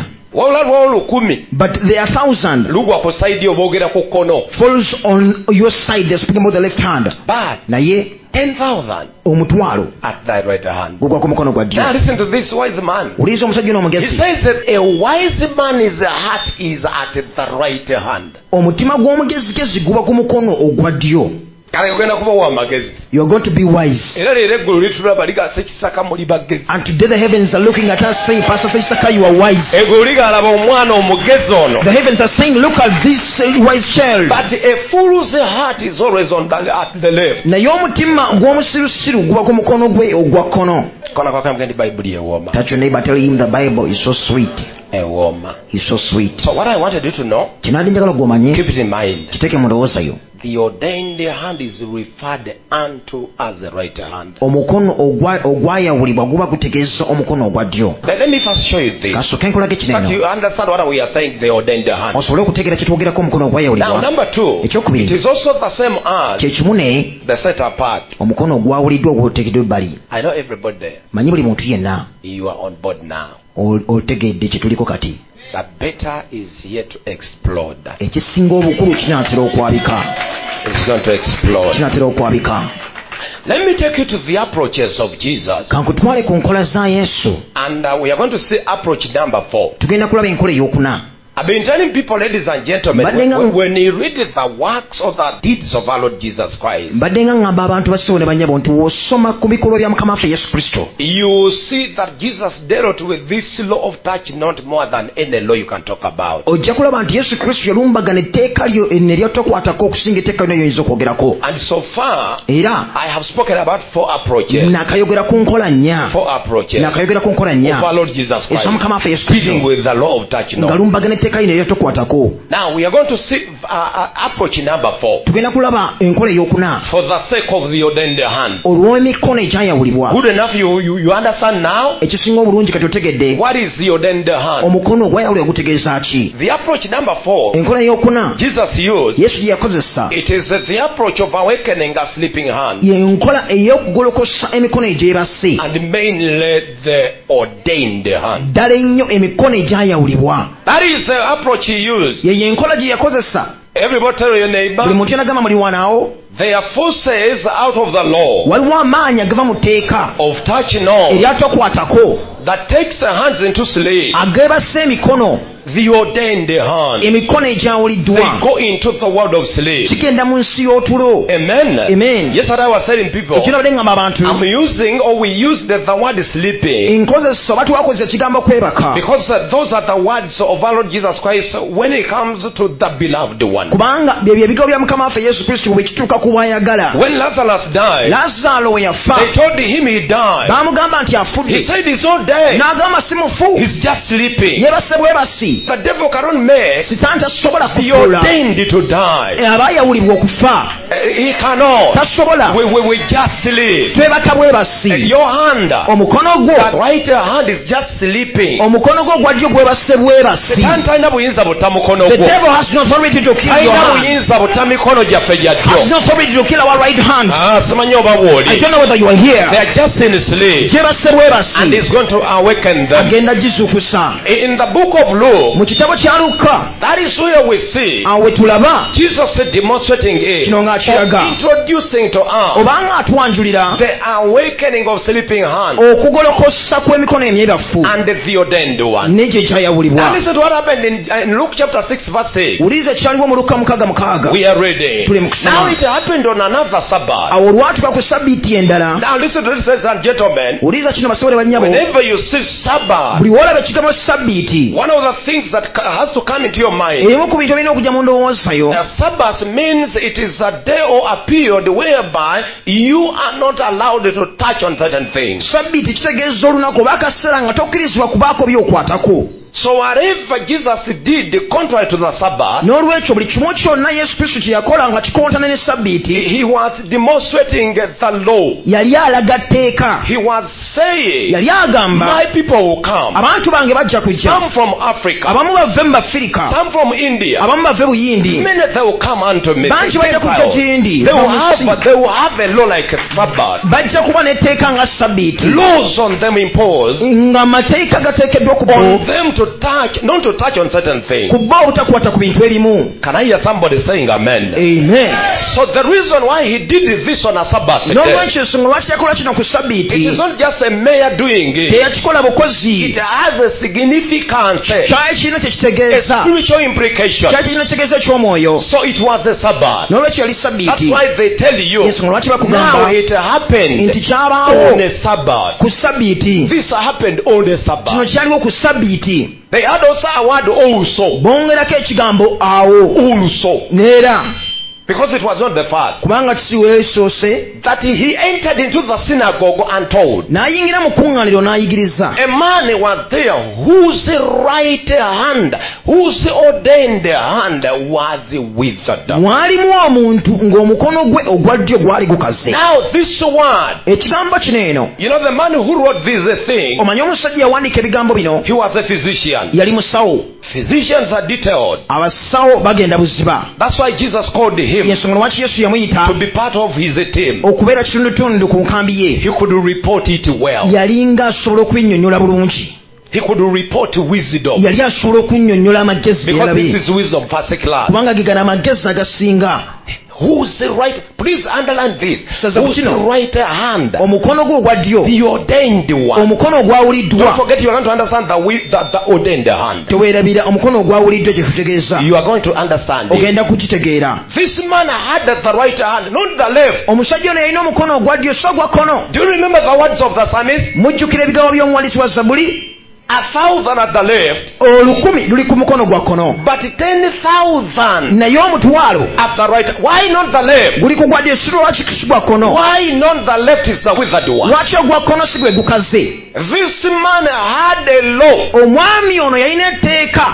But there are 1,000 falls on your side. They're speaking about the left hand. But naye 10,000 omutwalo at thy right hand. Now listen to this wise man. He says that a wise man's heart is at the right hand. Omutima gw'omugezigezi guba ku mukono ogwa ddyo. You are going to be wise. And today the heavens are looking at us saying, Pastor Saka, you are wise. The heavens are saying, look at this wise child. But a fool's heart is always at the left. Naye omutima gw'omusirusiru guba ku mukono gwe ogwa kkono. Touch your neighbor, tell him the Bible is so sweet. It's so sweet. So what I wanted you to know, keep it in mind. The ordained hand is referred unto as the right hand. Let me first show you this, so that you understand what we are saying, the ordained hand. Now number 2, it is also the same as the set apart. I know everybody there. You are on board now. The better is yet to explode. It's going to explode. Let me take you to the approaches of Jesus. And we are going to see approach number 4. I've been telling people, ladies and gentlemen, when you read the works or the deeds of our Lord Jesus Christ, you see that Jesus dealt with this law of touch not more than any law you can talk about. And so far, I have spoken about 4 approaches. 4 approaches of our Lord Jesus Christ, dealing with the law of touch not. etteeka lino eryotokwatako. Now we are going to see approach number 4. Tugenda kulaba enkola ey'okuna. For the sake of the ordained hand. Olw'emikono egyayawulibwa. Good enough, you understand now? Ekisinga obulungi kati otegedde. What is the ordained hand? Omukono ogwayawulibwa gutegeeza ki? The approach number 4. Enkola ey'okuna. Jesus used. Yesu gye yakozesa. It is the approach of awakening a sleeping hand. Ye enkola ey'okugolokosa emikono egyebase. And mainly the ordained hand. Ddala ennyo emikono egyayawulibwa. That is the approach he used. Ye enkola gye yakozesa. Everybody tell your neighbor. Buli muntu yanagamba mulirwanaawo. There are forces out of the law. Waliwo amaanyi agava mu tteeka. Of touching on. Eryatokwatako. That takes the hands into sleep. Ageebasa emikono. The ordained hand. Emikono egyawuliddwa. They go into the world of sleep. Kigenda mu nsi y'otulo. Amen. Amen. Yes, I was telling people. Ekirabadde ngamba abantu. I'm using or we use the word sleeping. Enkozesa oba twakozesa ekigambo kwebaka. Because those are the words of our Lord Jesus Christ when it comes to the beloved one. Kubanga bye ebigambo bya Mukama waffe Yesu Kristo bwe kituuka ku bwayagala. When Lazarus died. Lazaro we yafa. They told him he died. Baamugamba nti afudde. He said he's not dead. N'agamba si mufu. He's just sleeping. Yebase bwebasi. The devil cannot make Sitaani tasobola be kufuula. ordained to die. Abaayawulibwa okufa. He cannot. Tasobola. We just sleep. Twebaka bwebasi. Your hand. Omukono gwo. That right hand is just sleeping. Omukono gwo gwajjo gwebase bwebasi. Sitaani talina buyinza butta mukono gwo. The devil has no authority to kill your hand. Talina buyinza butta mikono gyaffe gyajjo. Has no authority to kill our right hand. Simanyi oba bw'oli. I don't know whether you are here. They are just in sleep. Gyebase bwebasi. And he's going to awaken them. Agenda gizukusa. In the book of Luke. Mu kitabo kya Luka. That is where we see. Awe tulaba. Jesus demonstrating it. Kino ng'akiraga. Introducing to us. Obanga atwanjulira. The awakening of sleeping hands. Okugolokosa kw'emikono emyebafu. And the ordained one. N'ekyo ekyayawulibwa. And listen to what happened in Luke chapter 6 verse 6. Wuliriza ekyaliwo mu Luka 6:6. We are ready. Tuli mu kusoma. Now it happened on another Sabbath. Awo olwatuka ku sabbiiti endala. Now listen to this, ladies and gentlemen. Wuliriza kino basebole bannyabo. Whenever you see Sabbath. Buli w'olaba ekigambo sabbiiti. One of the things that has to come into your mind. Ebimu ku bintu ebirina okujja mu ndowooza yo. Sabbath means it is a day or a period whereby you are not allowed to touch on certain things. Sabbiiti kitegeeza olunaku oba akaseera nga tokkirizibwa kubaako by'okwatako. So whatever Jesus did contrary to the Sabbath, n'olwekyo buli kimu kyonna Yesu Kristo kye yakola nga kikontana ne sabbiiti, he was demonstrating the law. Yali alaga tteeka. He was saying, yali agamba, my people will come. Abantu bange bajja kujja. Some from Africa. Abamu bave mu Afirika. Some from India. Abamu bave Buyindi. Many they will come unto me. Bangi bajja kujja gyendi. They will have a law like a Sabbath. Bajja kuba n'etteeka nga sabbiiti. Laws on them imposed. Nga amateeka gateekeddwa ku bo. On them to touch, not to touch on certain things. Ku bo obutakwata ku bintu ebimu. Can I hear somebody saying amen? Amen. So the reason why he did this on a Sabbath day, n'olwekyo ensonga lwaki yakola kino ku sabbiiti, it is not just a mere doing it. Teyakikola bukozi. It has a significance. Kyali kirina kye A kitegeeza. spiritual implication. Kyali kirina kitegeeza eky'omwoyo. So it was a Sabbath. N'olwekyo yali That's sabbiiti. why they tell you. Ensonga lwaki Now bakugamba it happened nti kyabaawo on a Sabbath. ku sabbiiti. This happened on a Kino Sabbath. kyaliwo ku sabbiiti. They had also a word also. Bongerako ekigambo awo. Also. Neera. Because it was not the first. Kubanga kisiwe esoose. That he entered into the synagogue and told. N'ayingira mu kkuŋŋaaniro n'ayigiriza. A man was there whose right hand, whose ordained hand was withered. Mwalimu omuntu ng'omukono gwe ogwa ddyo gwali gukaze. Now this word. Ekigambo kino eno. You know the man who wrote this thing. Omanyi omusajja yawandiika ebigambo bino. He was a physician. Yali musawo. Physicians are detailed. Abasawo bagenda buziba. That's why Jesus called him. Yensonga lwaki Yesu yamuyita. To be part of his team. Okubeera kitundutundu ku nkambi ye. He could report it well. Yalinga asobola okwennyonnyola bulungi. He could report wisdom. Yali asobola okunnyonnyola amagezi because this is wisdom first class. Kubanga gegana amagezi agasinga. Whose right, please underline this. Whose right hand? Omukono gwo ogwa ddyo. The ordained one. Omukono ogwawuliddwa. Don't forget you are going to understand the ordained hand. Teweerabira omukono ogwawuliddwa kye kutegeeza. You are going to understand. Ogenda kukitegeera. This man had the right hand, not the left. Omusajja ono yalina omukono ogwa ddyo so gwa kkono. Do you remember the words of the psalmist? Mujjukira ebigambo by'omuwandiisi wa Zabbuli? 1,000 at the left, olukumi luli ku mukono gwa kkono, but 10,000 naye omutwalo at the right. Why not the left? guli ku gwa ddyo lwaki si gwa kkono? Why not the left is the withered one? lwaki ogwa kkono si gwe gukaze? This man had a law. omwami ono yalina etteeka,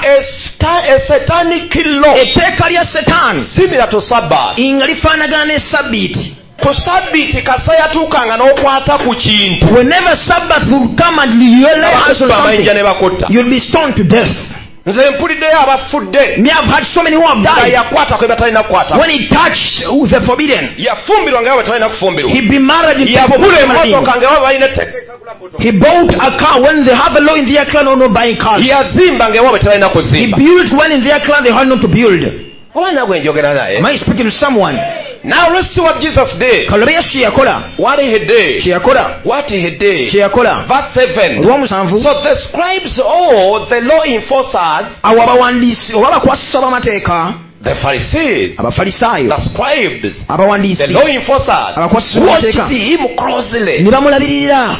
A satanic law. etteeka lya setaani Similar to Sabbath. nga lifaanagana ne sabbiiti. Ku Sabbiiti kasa yatuukanga n'okwata ku kintu. Whenever Sabbath would come and you lay hands on Abayinja ne something, bakutta. you'll be stoned to death. Nze mpuliddeyo abafudde. Me have had so many who have Nga died. yakwata kwe batalina kukwata. When he touched the forbidden, Yafumbirwa nga bwe batalina kufumbirwa. he be married in people Yagula who are emmotoka married. nga bwe balina ettaka. He bought a car when they have a law in their clan or no buying cars. Yazimba nga bwe batalina He kuzimba. built when in their clan they had not to build. Oba nagwe njogera naye. Am I speaking to someone? Now let's see what Jesus did. Kalobe Yesu kye yakola. What he did. Kye yakola. What he did. Kye yakola. Verse 7. Olw'omusanvu. So the scribes, the law enforcers, Awo abawandiisi oba abakwasisa b'amateeka, the Pharisees, abafalisaayo, the scribes, the abawandiisi, law enforcers, abakwasisa watched b'amateeka him closely ne bamulabirira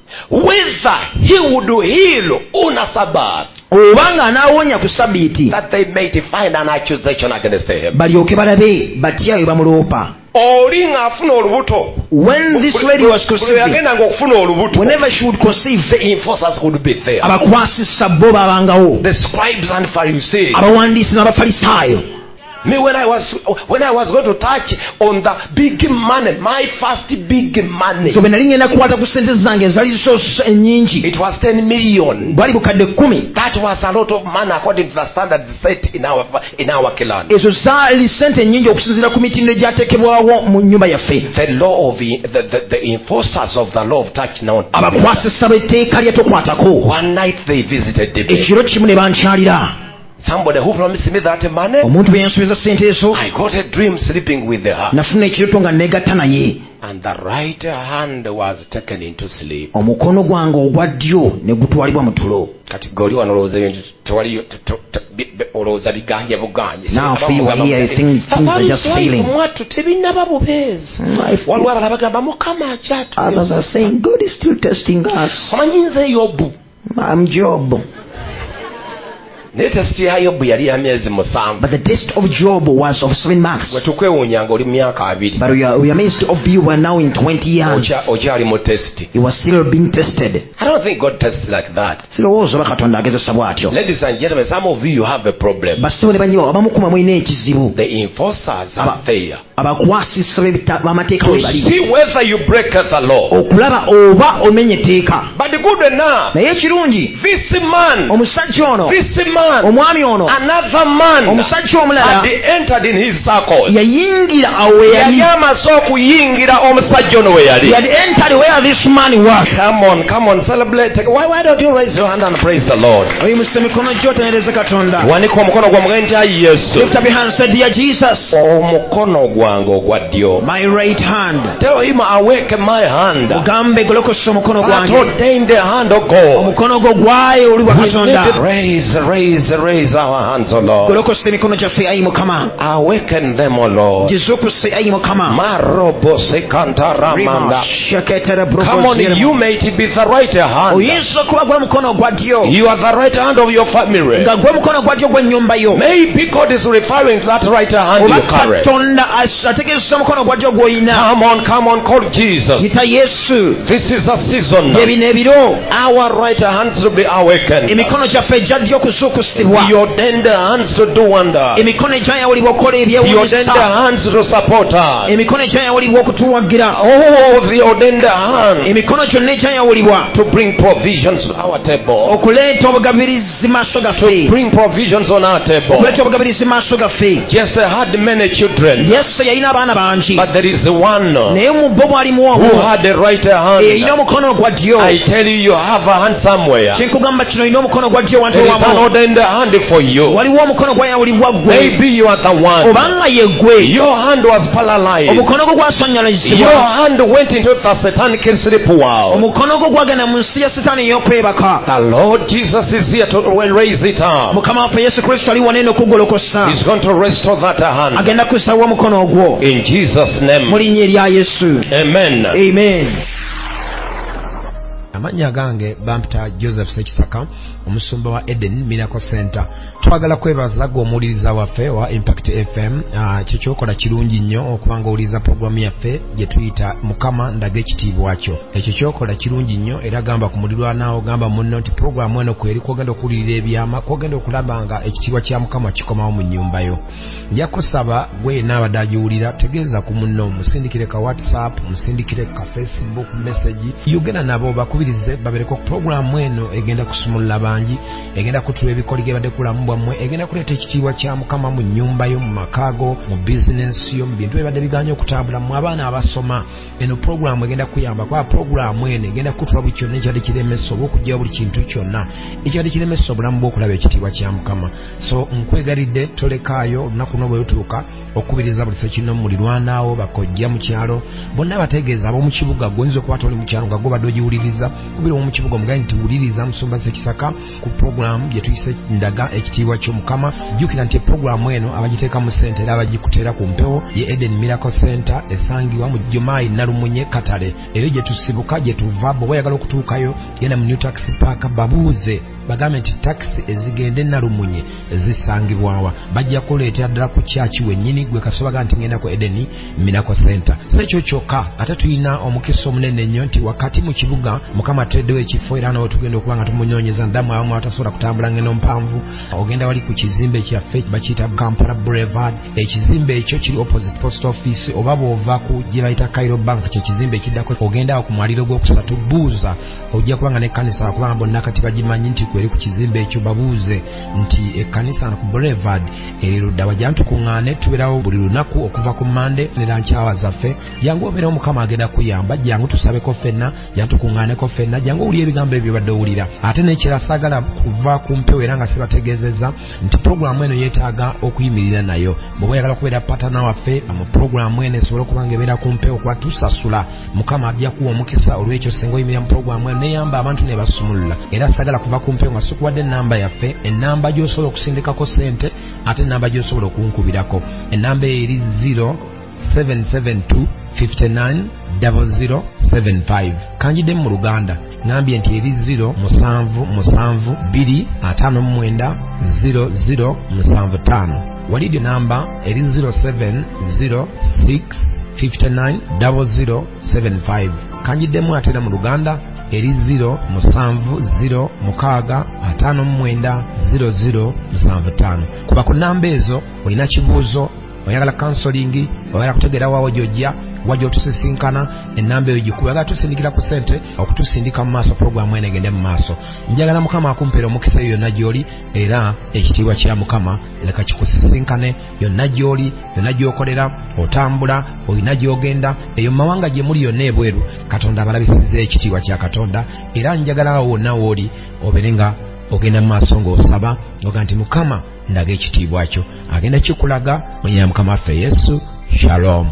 whether he would heal on a Sabbath, oba ng'anaawonya ku sabbiiti, that they might find an accusation against him. balyoke balabe batyayo bamuloopa. Oli ng'afuna olubuto. When this lady was conceiving, yagendanga okufuna olubuto, whenever she would conceive, the enforcers would be there. abakwasisa bo babangawo, The scribes and Pharisees. abawandiisi n'abafalisaayo. Me, when I was going to touch on the big money, my first big money, So bwe nali ngenda kukwata ku ssente zange ezali zisoose ennyingi, it was 10 million. bwali bukadde 10. That was a lot of money according to the standards set in our clan. Ezo zaali ssente ennyingi okusinziira ku mitindo egyateekebwawo mu nnyumba yaffe. The law of the enforcers of the law of touch now. Abakwasisa b'etteeka lye tokwatako. One night they visited me. Ekiro kimu ne bankyalira. Somebody who promised me that money. Omuntu bwe yansuubiza ssente ezo, I got a dream sleeping with her. nafuna ekirooto nga neegatta naye. And the right hand was taken into sleep. Omukono gwange ogwa ddyo ne gutwalibwa mu tulo. Kati goli wano olowooza ebintu tewali olowooza biganje buganje. Now for you here, things are just failing. Mwattu tebinnaba bubeezi. Waliwo abalala bagamba Mukama akyatu. Others are saying God is still testing us. Omanyi nze Yobu. I'm Job. Naye tesiti ya Yobu yali ya myezi 7. But the test of Job was of 7 months. Bwe tukwewuunyanga oli mu myaka 2. But we are amazed of you were now in 20 years. Okyali mu tesiti. You were still being tested. I don't think God tests like that. Sirowooza oba Katonda agezesa bw'atyo. Ladies and gentlemen, some of you have a problem. Bassebo ne banyiwa abamu ku mmwe mulina ekizibu. The enforcers are there. Abakwasisa b'amateeka To we bali. see whether you break the law. Okulaba oba omenya etteeka. But good enough. Naye ekirungi, This man. omusajja ono, This man. omwami ono, Another man. omusajja omulala Had entered in his circles. yayingira awo we Yali yali. amaze okuyingira omusajja ono we yali. He had entered where this man was. Come on, celebrate. Why don't you raise your hand and praise the Lord? Oyimusa emikono gyo otendereze Katonda. Wanika omukono gwa mugenzi nti ayi Yesu. Lift up your hand and say, Dear Jesus, Omukono gwange ogwa ddyo. my right hand. Tell him awake my hand. Ogambe golokosa omukono That gwange. ordained the hand of God. Omukono gwo gwayo oli bwa Katonda. Raise our hands, O Lord. Golokosa emikono gyaffe ayi Mukama. Awaken them, O Lord. Gizukuse ayi Mukama. Marobo sekanta ramanda. Shaketera Come on, you may be the right hand. oyinza okuba gwe mukono gwa ddyo You are the right hand of your family. nga gwe mukono gwa ddyo gw'ennyumba yo. Maybe God is referring to that right hand oba you carry. Katonda ategeeza omukono gwa ddyo gw'olina. Come on, call Jesus. yita Yesu. This is a season. Ebino ebiro Our right hands to be awakened. emikono gyaffe ejja ddyo okuzuukusibwa. The ordained hands to do wonders. emikono egyayawulibwa okukola The ordained ebyewuunyisa. hands to support us. emikono egyayawulibwa okutuwagira. Oh, the ordained hands emikono gyonna egyayawulibwa to bring provisions to our table. okuleeta obugabirizi maaso gaffe. Bring provisions on our table. okuleeta obugabirizi maaso gaffe. Jesse had many children, Yese yalina abaana bangi, but there is one naye mu bo mwalimu who omu had the right hand. eyina omukono gwa ddyo. I tell you, you have a hand somewhere. kyenkugamba kino olina omukono gwa ddyo wantu There is an wamu. ordained hand for you. waliwo omukono gwayawulibwa gwe. Maybe you are the one. obanga ye gwe, Your hand was paralyzed. omukono gwo Your gwasonyalazibwa. hand went into the satanic sleep world. omukono gwo gwagenda mu nsi ya sitaani ey'okwebaka. The Lord Jesus is here to raise it up. mukama waffe yesu kristo ali wano okugolokosa. He's going to restore that hand. agenda kusawa omukono ogwo In Jesus' name. mu linnya erya yesu. Amen. Amen. amanya gange bampita Joseph Sekisaka omusumba wa Eden Miracle Center. Twagala kwebaza gw'omuwuliriza waffe wa Impact FM kyekyokola kirungi nnyo okubanga owuliriza programu yaffe gye tuyita Mukama ndaga ekitiibwa kyo. Ekyo kyokola kirungi nnyo era gamba ku mulirwanaawo gamba munno nti programu eno kweri kwogenda okuwulirira ebyama kwogenda okulaba nga ekitiibwa kya Mukama kikomawo mu nnyumba yo. Nja kusaba gwe n'abadde agiwulira tegeeza ku munno musindikire ka WhatsApp musindikire ka Facebook message yogera nabo bakubirize babereko programu eno egenda kusumulula bangi egenda kutuwa ebikolige badde kulamu bwammwe egenda kuleeta ekitiibwa kya Mukama mu nnyumba yo mu makago mu business yo mu bintu ebadde biganya okutambula mu abaana abasoma. Eno programu egenda kuyamba kwa programu eno egenda kutuwa buli kyonna ekyadde kiremesa oba okugyawo buli kintu kyonna ekyadde kiremesa obulamu bw'okulaba ekitiibwa kya Mukama. So nkwegalidde tolekaayo olunaku luno bwe lutuuka okubiriza buli sekino mulirwanaawo bakojja mu kyalo bonna bategeeza ab'omu kibuga gwoyinza okuba toli mu kyalo nga gwe badde ogiwuliriza kubira omu kibuga omugani nti wuliriza Musumba Sekisaka ku programu gye tuyise ndaga ekitiibwa ky'Omukama. Jjukira nti programu eno abagiteeka mu ssente era abagikuteera ku mpewo ye Eden Miracle Center esangibwa mu Jumayi Nalumunye Katale. Eyo gye tusibuka gye tuva bwe oyagala okutuukayo genda mu New Taxi Park babuuze bagambe nti taxi ezigende Nalumunye zisangibwawa bajja kuleetera ddala ku kyaki wennyini gwe kasobaga nti ngenda ku Eden Miracle Center. Sekyo kyokka ate tulina omukisa omunene nnyo nti wakati mu kibuga Mukama ateddewo ekifo era nawe tugenda okuba nga tumunyonyeza ndamu abamu abatasobola kutambula ngendo mpanvu ogenda wali ku kizimbe kyaffe bakiyita Kampala Boulevard. Ekizimbe ekyo kiri opposite post office oba bw'ova ku gye bayita Cairo Bank kye kizimbe ekiddako ogenda awo ku mwaliro gw'okusatu buuza ojja kubanga n'ekkanisa bakubanga bonna kati bagimanyi nti kweri ku kizimbe ekyo babuuze nti ekkanisa ku Boulevard erudda wajja ntukuŋŋaane tubeerawo buli lunaku okuva ku Mande nera nkyawa zaffe jangu obeerawo Mukama agenda kuyamba jangu tusabeko ffenna jangu tukuŋŋaaneko ffenna jangu owulire ebigambo ebyo badde owulira ate n'ekira saagala kuva ku mpewo era nga sibategeezezza nti programu eno yeetaaga okuyimirira nayo bw'oba oyagala kubeera patana waffe mu programu eno esobole okuba nga ebeera ku mpewo kuba tusasula Mukama ajja kuwa omukisa olw'ekyo singa oyimirira mu programu eno neyamba abantu ne basumulula era saagala kuva ku mpewo nga sikuwadde ennamba yaffe ennamba gy'osobola okusindikako ssente ate ennamba gy'osobola okunkubirako ennamba eri 0772 59 0075 kanjidde mu Luganda ngambye nti eri 0772590075 walidyo namba eri 0706590075 kanjiddemu ate mu Luganda eri 0756590075 kuba ku namba ezo olina kibuuzo oyagala counseling oyagala kutegeera waawo gy'ojja wajja otusisinkana ennamba eyo gikubaga tusindikira ku ssente okutusindika mu maaso programu eno egende mu maaso. Njagala Mukama akumpeera omukisa eyo yonna gy'oli era ekitiibwa kya Mukama leka kikusisinkane yonna gy'oli yonna gy'okolera otambula olina gy'ogenda eyo mu mawanga gye muli yonna ebweru Katonda abalabisizza ekitiibwa kya Katonda era njagala awo wonna w'oli obeere nga ogenda mu maaso ng'osaba oga nti Mukama ndaga ekitiibwa kyo agenda kikulaga mu linnya lya Mukama waffe Yesu. Shalom.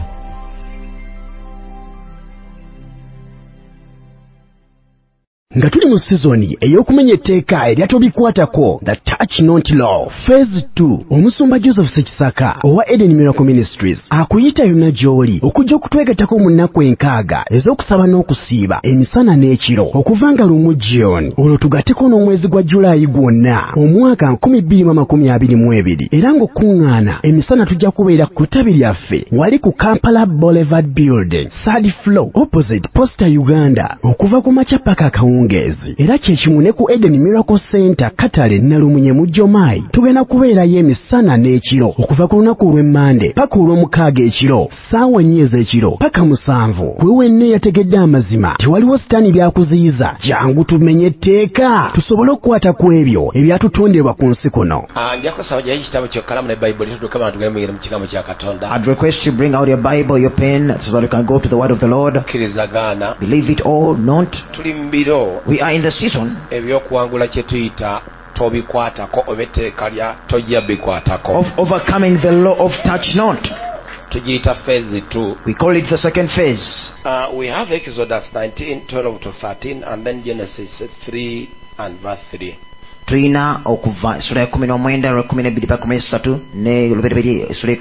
nga tuli mu sizoni ey'okumenya etteeka eryatobikwatako the touch not law phase 2 omusumba Joseph Sekisaka owa Eden Miracle Ministries akuyita yonna gy'oli okujja okutwegattako mu nnaku enkaaga ez'okusaba n'okusiiba emisana n'ekiro okuvanga lumu June olwo tugatteko n'omwezi gwa Julayi gwonna omwaka 2022 era ng'okuŋŋaana emisana tujja kubeera ku ttabi lyaffe wali ku Kampala Boulevard Building 3rd floor opposite Posta Uganda okuva ku makya paka akawungezi era kyekimu ne ku Eden Miracle Center Katale Nalumunye mu Jumayi tugenda kubeerayo emisana n'ekiro okuva ku lunaku lw'Emmande paka olw'Omukaaga ekiro ssaawa 4 ez'ekiro paka 7 gwe wenna yategedde amazima tewaliwo sitaani byakuziyiza jangu tumenye etteeka tusobole okukwata ku ebyo ebyatutonderwa ku nsi kuno. Nja kusaba gyayo ekitabo ky'okkalamu ne Bayibuli tutuuke abantu tugende mu kigambo kya Katonda. I'd request you bring out your Bible, your pen, so that you can go to the word of the Lord. Kkirizagaana. Believe it or not. Tuli mu biro. We are in the season ebyokuwangula kye tuyita tobikwatako oba etteeka lya tojja bikwatako. Of overcoming the law of touch not. Tugiyita phase 2. We call it the second phase. We have Exodus 19:12 to 13 and then Genesis 3 and verse 3. tulina okuva sura ya 19 lwa 12 paka 13 ne lubereberi sura ya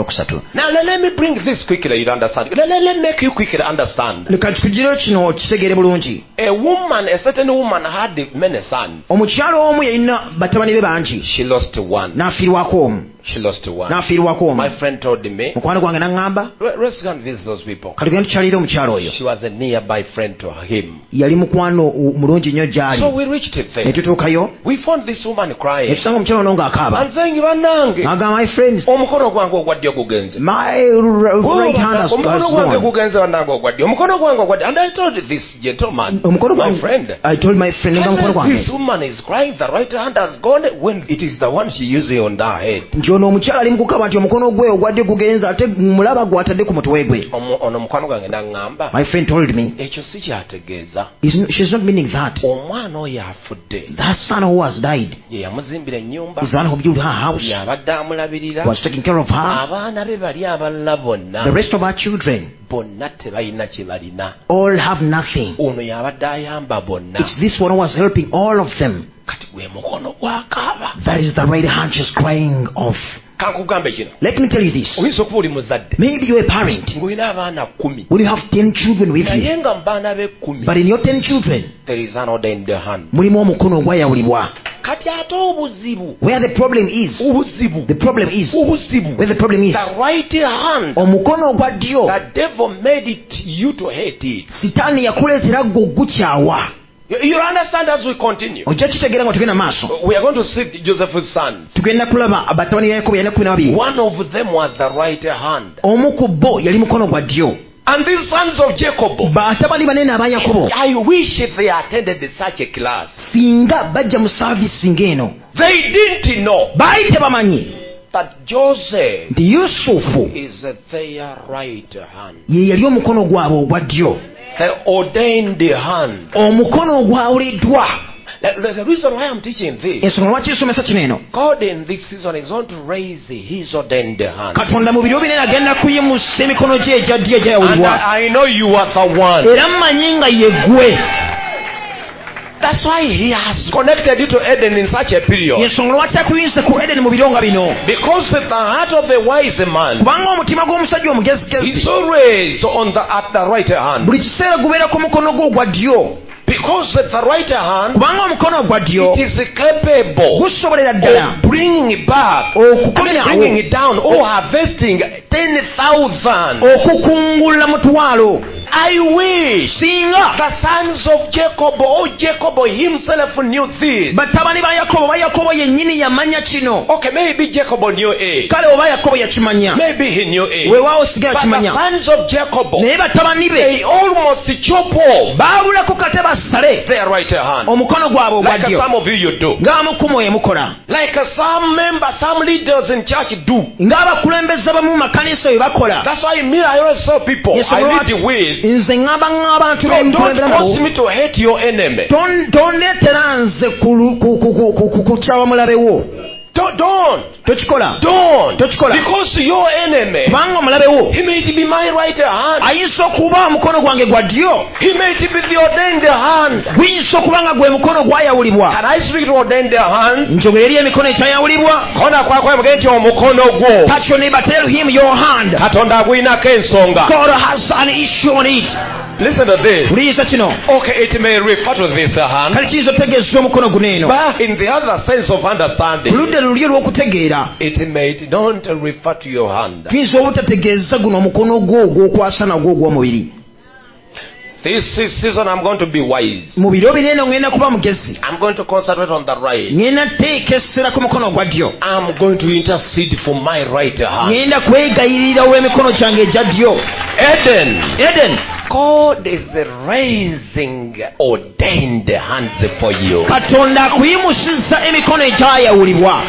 3 Now let me bring this quickly, you understand. Let me make you quickly understand. leka tukugire kino kitegere bulungi. A certain woman had many sons. Omukyalo omu yalina batabani be bangi. She lost one. N'afiirwako omu. She lost one. N'afiirwako omu. My friend told me. Mukwano gwange n'aŋŋamba. Let's go and visit those people. Kati genda tukyalire omukyalo oyo. She was a nearby friend to him. Yali mukwano mulungi nnyo gy'ali. So we reached it there. Ne tutuukayo. We found this woman crying. Ne tusanga omukyalo ono ng'akaaba. And saying, bannange. N'agamba, my friends. Omukono gwange ogwaddyo gugenze. My right hand has gone. Omukono gwange gugenze bannange ogwaddyo. Omukono gwange ogwaddyo. And I told this gentleman, my friend. I told my friend, this woman is crying, the right hand has gone when it is the one she using on her head. Njono omukyala ali mukukaba nti omukono gwe ogwaddyo gugenze ate mulaba gwatadde ku mutwe gwe. Ono mukwano gwange n'aŋŋamba. My friend told me. Ekyo si kyategeeza. She's not meaning that. Omwana oyo afudde. That son who has died. Ye yamuzimbira ennyumba. Is the one who built her house. Yabadde amulabirira. Was taking care of her. Abaana be bali abalala bonna. The rest of her children. Bonna tebalina kye balina. All have nothing. Ono yabadde ayamba bonna. It's this one who was helping all of them. Kati gwe mukono gwakaaba. That is the right hand she's crying off. Kankugambe kino. Let me tell you this. Oyinza okuba oli muzadde. Maybe you're a parent. Ng'olina abaana 10. When you have 10 children with you. Naye nga mu baana be 10. But in your 10 children. There is an order in the hand. Mulimu omukono ogwayawulibwa. Kati ate obuzibu. Where the problem is. Obuzibu. The problem is. Obuzibu. Where the problem is. The right hand. Omukono ogwa ddyo. The devil made it you to hate it. Sitaani yakuleetera gwe ogukyawa. You understand as we continue. Ojja kitegeera nga tugenda maaso. We are going to see Joseph's sons. Tugenda kulaba batabani ba Yakobo yalina 12. One of them was the right hand. Omu ku bo yali mukono gwa ddyo. And these sons of Jacob. Batabani banene aba Yakobo. I wish they attended such a class. Singa bajja mu saavisi ng'eno. They didn't know. Baali tebamanyi. That Joseph ndi Yusufu is their right hand. Ye yali omukono gwabwe ogwa ddyo. The ordained hand. Omukono ogwawuliddwa. The reason why I'm teaching this. Ensonga lwaki nsomesa kino eno. God in this season is going to raise his ordained hand. Katonda mu biro binene agenda kuyimusa emikono gye egya ddyo egyayawulibwa. And I know you are the one. Era mmanyi nga ye ggwe. That's why he has connected you to Eden in such a period. Ensonga lwaki akuyinza ku Eden mu biro nga bino. Because the heart of a wise man. Kubanga omutima gw'omusajja omugezigezi. Is always at the right hand. Buli kiseera gubeera ku mukono gwe ogwa ddyo. Because the right hand. Kubanga omukono ogwa ddyo. It is capable. Gusobolera ddala. Bringing it back. Bringing it down. Or harvesting 10,000. Okukungula mutwalo. I wish singa the sons of Jacob or Jacob himself knew this. Batabani ba Yakobo yennyini yamanya kino. Okay, maybe Jacob knew it. Kale oba Yakobo yakimanya. Maybe he knew it. Weewaawo siga yakimanya. But the sons of Jacob, naye batabani be, they almost chop off. Baabulako kate basale. Their right hand. Omukono gwabwe ogwa ddyo. Like some of you do. Ng'amukumu emukola. Like some members, some leaders in church do. Ng'abakulembeze abamu mu makanisa bwe bakola. That's why I always saw people I lead with. Nze ngamba ng'abantu don't cause me to hate your enemy. Tondeetera nze kukyawa mulabe wo. Don't. Tochikola. Tochikola. Because your enemy. Kubanga omulabe wo. He may be my right hand. Ayinza okuba omukono gwange gwa ddyo. He may be the ordained hand. Guyinza okuba nga gwe mukono gwayawulibwa. Can I speak to ordained hand? Njogera eri emikono ekyayawulibwa. Kona kwakwe mugenti omukono gwo. Touch your neighbor, tell him your hand. Katonda aguyinako ensonga. God has an issue on it. Listen to this. Puliza kino. Okay, it may refer to this hand. Kale kiyinza otegeeza omukono guno eno. But in the other sense of understanding. Ludde luli olw'okutegeera. It don't refer to your hand. Kiyinza obutategeeza guno omukono gwo ogw'okwasa nagwo ogw'omubiri. This season I'm going to be wise. Mu biro binene ngenda kuba mugezi. I'm going to concentrate on the right. Ngenda teeka essira ku mukono ogwa ddyo. I'm going to intercede for my right hand. Ngenda kwegayirira olw'emikono gyange egya ddyo. Eden. God is raising ordained hands for you. Katonda akuyimusizza emikono egyayawulibwa.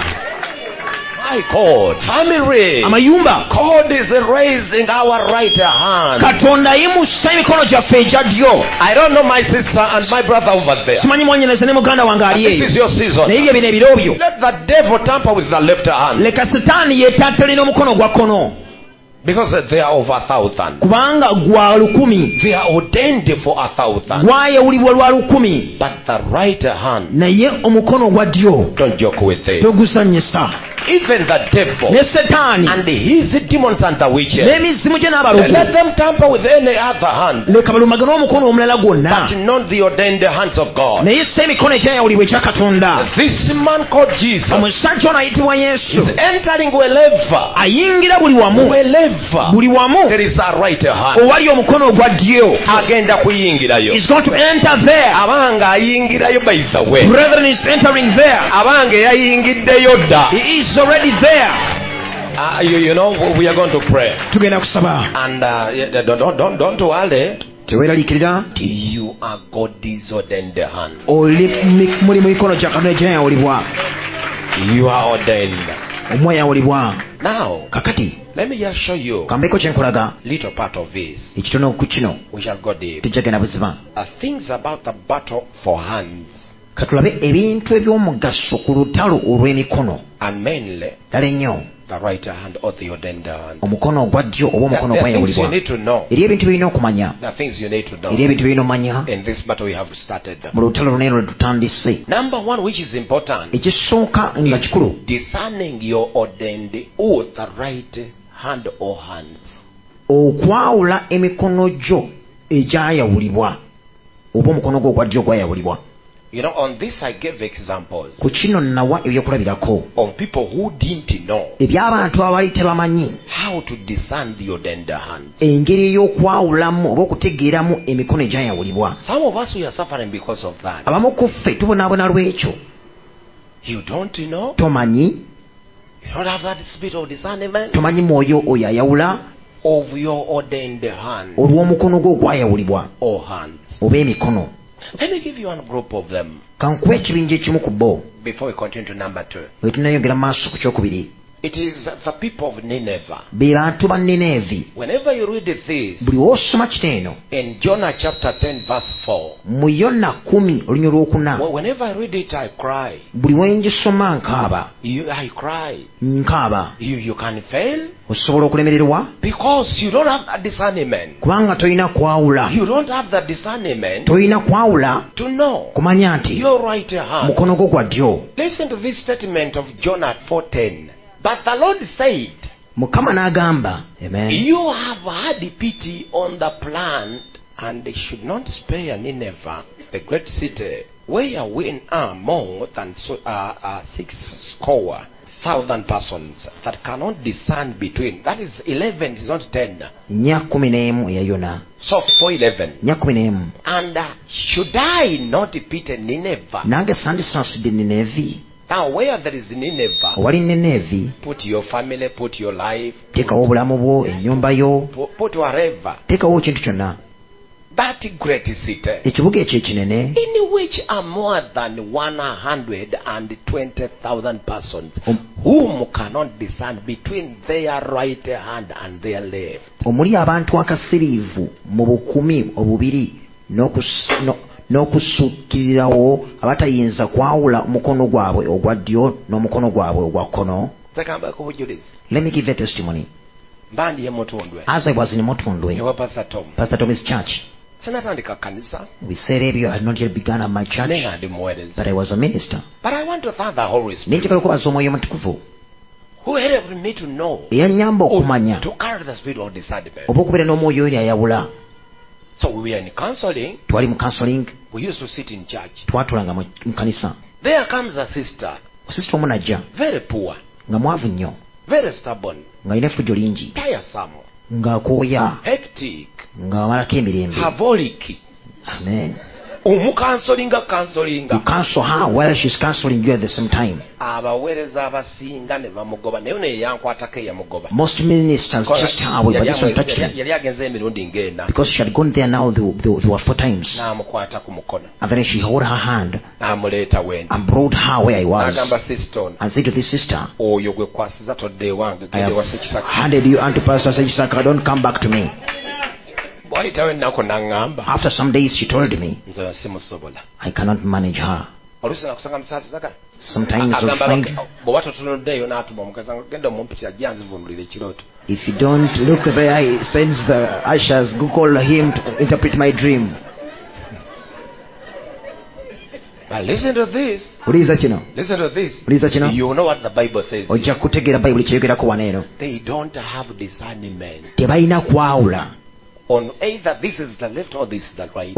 My God. Family. Amayumba. God is raising our right hand. Katonda ayimusa emikono gyaffe egya ddyo. I don't know my sister and my brother over there. Simanyi mwanyinaze ne muganda wange ali eyo. This is your season. Naye bye bino ebiro byo. Let the devil tamper with the left hand. Leka Setaani yeetatale n'omukono gwa kkono. Because they are over 1,000. Kubanga gwa 1,000. They are ordained for 1,000. Gwayawulibwa lwa 1,000. But the right hand, naye omukono gwa ddyo don't joke with it. togusanyisa. Even the devil ne Setaani and his demons and the witches, n'emizimu gye n'abalogo, let them tamper with any other hand, leka balumage n'omukono omulala gwonna, but not the ordained hands of God. naye si emikono egyayawulibwa ekya Katonda. This man called Jesus, omusajja ono ayitibwa Yesu, is entering wherever, ayingira buli wamu there is a right hand. owali omukono ogwa ddyo Agenda kuyingirayo. is going to enter there. Abanga ayingirayo by the way. Brethren, is entering there. Abanga yayingiddeyo dda. He is already there. You know, we are going to pray. Tugenda kusaba. And don't worry. Teweeraliikirira. You are God's ordained hand. Muli mu mikono gya Katonda egyayawulibwa. You are ordained. Omweyawulibwa. Now, kakati, let me just show you kambeko kyenkulaga little part of this. Ekitono ku kino. We shall go deep. Tujjagenda buziba. Things about the battle for hands. Katulabe ebintu eby'omugaso ku lutalo olw'emikono. And mainly, ddala ennyo, the right hand or the ordained hand. Omukono ogwa ddyo oba omukono ogwayawulibwa. Eri ebintu birina okumanya. Eri ebintu birina omanya. In this battle we have started. Mu lutalo luno lwe tutandise. Number one, which is important, ekisooka nga kikulu, discerning your ordained with the right hand or hands. Okwawula emikono gyo egyayawulibwa oba omukono gwo ogwa ddyo gwayawulibwa. You know, on this I gave examples ku kino nawa ebyokulabirako of people who didn't know eby'abantu abaali tebamanyi how to discern the ordained hand. Engeri ey'okwawulamu oba okutegeeramu emikono egyayawulibwa. Some of us we are suffering because of that. Abamu ku ffe tubonaabona lw'ekyo. You don't know? Tomanyi. You don't have that spirit of discernment? Tomanyi mwoyo oyo ayawula of your ordained hand olw'omukono gwo ogwayawulibwa or hands. Oba emikono. Let me give you one group of them. Kankuwa ekibinja ekimu ku bo. Before we continue to number 2. Bwe tunayongera maaso ku kyokubiri. It is the people of Nineveh. Be bantu ba Ninevi. Whenever you read this, buli wosoma kiteeno, in Jonah chapter 10 verse 4, mu Yona 10 olunyolo lwokuna, whenever I read it I cry. Buli wengisoma nkaaba. I cry. Nkaaba. You can fail. Osobola okulemererwa. Because you don't have that discernment. Kubanga toyina kwawula. You don't have that discernment. Toyina kwawula. To know. Kumanya nti. Your right hand. Mukono gwo gwa ddyo. Listen to this statement of Jonah 4:10. But the Lord said, Mukama n'agamba, amen. You have had pity on the plant and should not spare Nineveh, the great city, where we are more than 6,000 persons that cannot discern between. That is 11, it's not 10. Nya 11 ya Yona. So 4:11. Nya 11. And should I not pity Nineveh? Nange sandisanside Ninevi. Now where there is Nineveh, wali Ninevi, put your family, put your life, tekawo obulamu bwo, ennyumba yo, put whatever, tekawo ekintu kyonna. That great city, ekibuga ekyo ekinene, in which are more than 120,000 persons whom cannot discern between their right hand and their left. Omuli abantu akasiriivu mu bukumi obubiri n'okusukkirirawo abatayinza kwawula omukono gwabwe ogwa ddyo n'omukono gwabwe ogwa kkono. Let me give a testimony. As I was in Motundwe, Pastor Thomas Church, biseera ebyo I had not yet begun at my church, but I was a minister. But I want to thank the Holy Spirit, nenjagala okubaza omwoyo omutukuvu, who helped me to know, eyanyamba okumanya, to carry the spirit of discernment. oba okubeera n'omwoyo oyo ayawula. So we were in counseling. Twali mu counseling. We used to sit in church. Twatulanga mu kanisa. There comes a sister. Sister omu najja. Very poor. Nga mwavu nnyo. Very stubborn. Nga alina effujjo lingi. Tiresome. Nga akooya. Hectic. Nga amalako emirembe. Havolic. Amen. Counselinga. You counsel her while she's counseling you at the same time. Most ministers just how we just don't touch them. Because she had gone there now, there were 4 times. And then she held her hand and brought her where I was. And said to this sister, I have handed you unto Pastor Sechisaka, don't come back to me. After some days she told me, I cannot manage her. Sometimes you'll find if you don't look there, he sends the ushers, go call him to interpret my dream. But listen to this. Listen to this. You know what the Bible says. They don't have discernment on either this is the left or this is the right.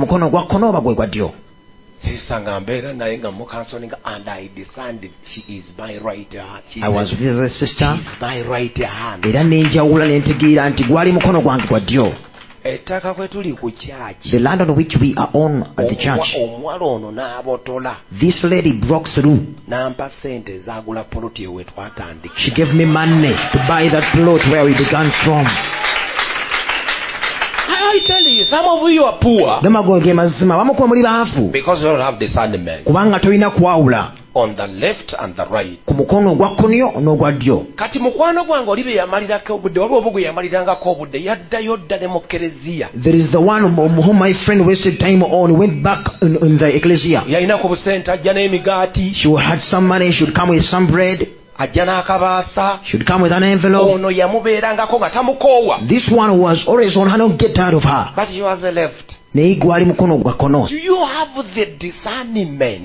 And I discerned she is my right hand. I was with the sister. She is my right hand. The land on which we are on at the church, this lady broke through. She gave me money to buy that plot where we began from. I tell you, some of you are poor because you don't have discernment on the left and the right. Kati mukwano gwange olibe yamalirako obudde waliwo obugwe yamalirangako obudde yaddayo dda ne mu Ecclesia. There is the one whom my friend wasted time on, went back in the Ecclesia. Yalinako busente ajja n'emigaati. She had some money, should come with some bread. Ajja n'akabaasa. Should come with an envelope. Ono yamubeerangako nga tamukoowa. This one was always on her, don't get tired of her. But you was the left. Do you have the discernment?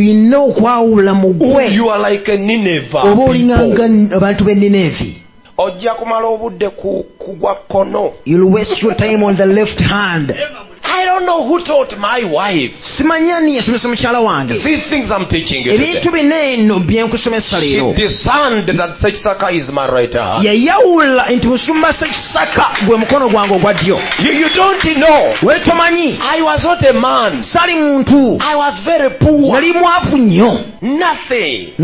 You are like a Nineveh people. You'll waste your time on the left hand. I don't know who taught my wife these things I'm teaching you today. She discerned that Sechsaka is my right hand. You don't know. I was not a man. I was very poor. Nothing.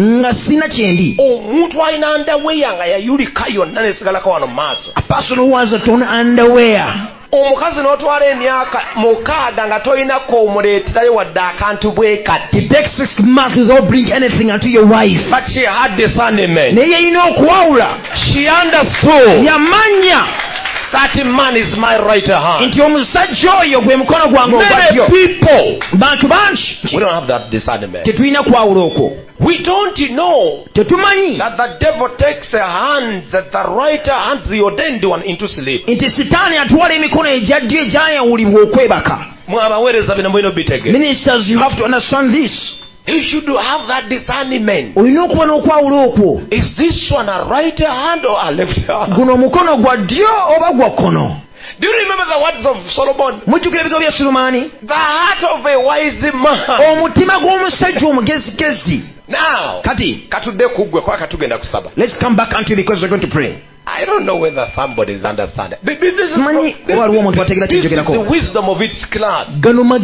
A person who has a torn underwear. Omukazi n'otwala emyaka mukaaga nga tolinako omuleeterayo wadde akantu bwe kati. It takes 6 months to bring anything unto your wife. But she had discernment. Naye yalina okuwawula. She understood. Yamanya. That man is my right hand. Nti omusajja oyo gwe mukono gwange ogwaddyo. Many people. Bantu bangi. We don't have that discernment. Tetulina kwawula okwo. We don't know tetumanyi that the devil takes the hands, that the right hands, the ordained one, into sleep. Nti sitaani atwala emikono egyaddio egyayawulibwa okwebaka. Ministers, you have to understand this. You should have that discernment. Olina okuba n'okwawula okwo. Is this one a right hand or a left hand? Guno mukono gwa ddyo oba gwa kkono? Do you remember the words of Solomon? Mujjukira ebigambo bya Sulemaani? The heart of a wise man. Omutima gw'omusajja omugezigezi. Now, katudde kuggwe kwa katugenda kusaba. Let's come back unto you because we're going to pray. I don't know whether somebody is understanding. This is the wisdom of its class. Because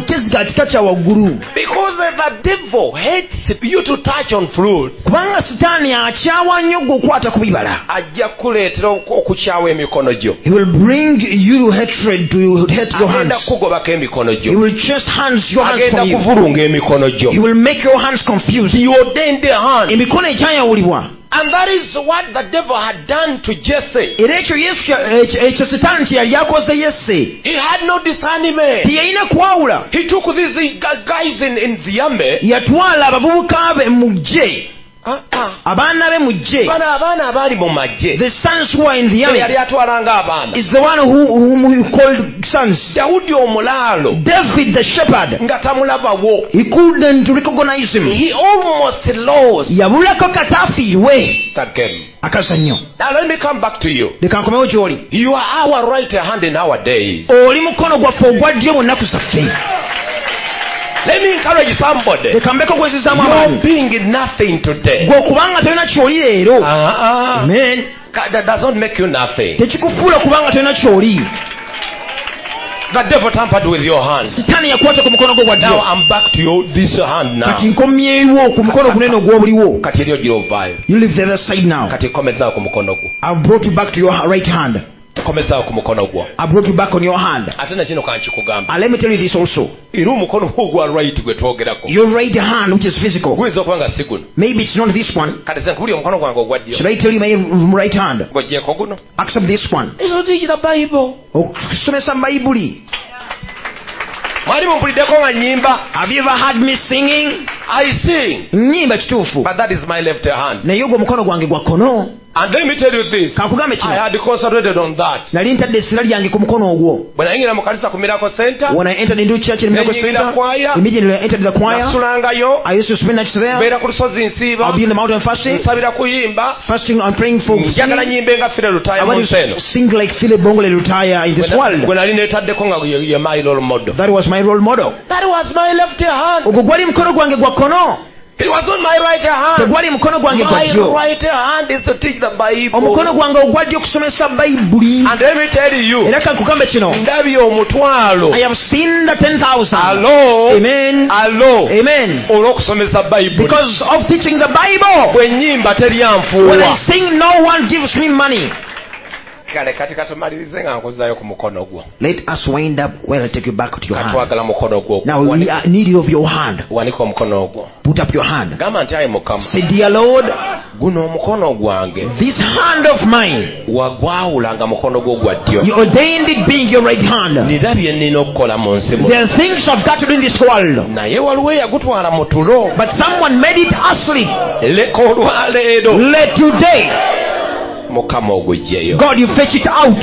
the devil hates you to touch on fruit. He will bring you hatred to hate your hands. He will chase your hands from you. He will make your hands confused. He ordained the hand. And that is what the devil had done to Jesse. He had no discernment. He took these guys in the army. The sons who are in the army is the one whom we called sons. David the shepherd, he couldn't recognize him. He almost lost that game. Now let me come back to you. You are our right hand in our day. Let me encourage somebody. You're being nothing today. Amen. That does not make you nothing. The devil tampered with your hand. Now I'm back to you. This hand now. You live the other side now. I've brought you back to your right hand. I brought you back on your hand. And let me tell you this also. Your right hand, which is physical. Maybe it's not this one. Should I tell you my right hand? Accept this one. Somesa Bible. mwali mumpulideko nga nyimba. Have you ever heard me singing? I sing. Nyimba kituufu. But that is my left hand. Naye ogwo mukono gwange gwa kkono. And let me tell you this. Kankugambe kino. I had concentrated on that. Nali ntadde essira lyange ku mukono ogwo. When I entered mu kanisa ku Miracle Center. When I entered into church in Miracle Center. Immediately I entered the choir. Nasulangayo. I used to spend nights there. Beera ku lusozi nsiiba. I'll be in the mountain fasting. Nsabira kuyimba. Fasting and praying for singing. Njagala nyimbe nga Philip Lutaya mu nseno. Sing like Philip Bongole Lutaya in this world. When nali neetaddeko nga ye my role model. That was my role model. That was my left hand. Ogwo gwali mukono gwange gwa kkono. It was on my right hand. Tegwali mukono gwange gwa ddyo. My right hand is to teach the Bible. Omukono gwange ogwa ddyo okusomesa Bayibuli. And let me tell you. Era kankugambe kino. Ndabye omutwalo. I have seen the 10,000. Hello. Amen. Hello. Amen. Olw'okusomesa Bible. Because of teaching the Bible. Bwe nnyimba teryanfuuwa. When I sing, no one gives me money. Kale kati katumalirize nga nkuzzaayo ku mukono gwo. Let us wind up while I take you back to your hand. Katwagala mukono gwo. Now we are needy of your hand. Wanika omukono gwo. Put up your hand. Gamba nti ayi Mukama. Say, dear Lord, guno omukono gwange. This hand of mine. Wagwawulanga mukono gwo gwa ddyo. You ordained it being your right hand. Nirabye nnina okukola mu nsi muno. There are things I've got to do in this world. Naye waliwo eyagutwala mu tulo. But someone made it asleep. Leka olwaleero. Let today. Mukama ogujjeyo. God, you fetch it out.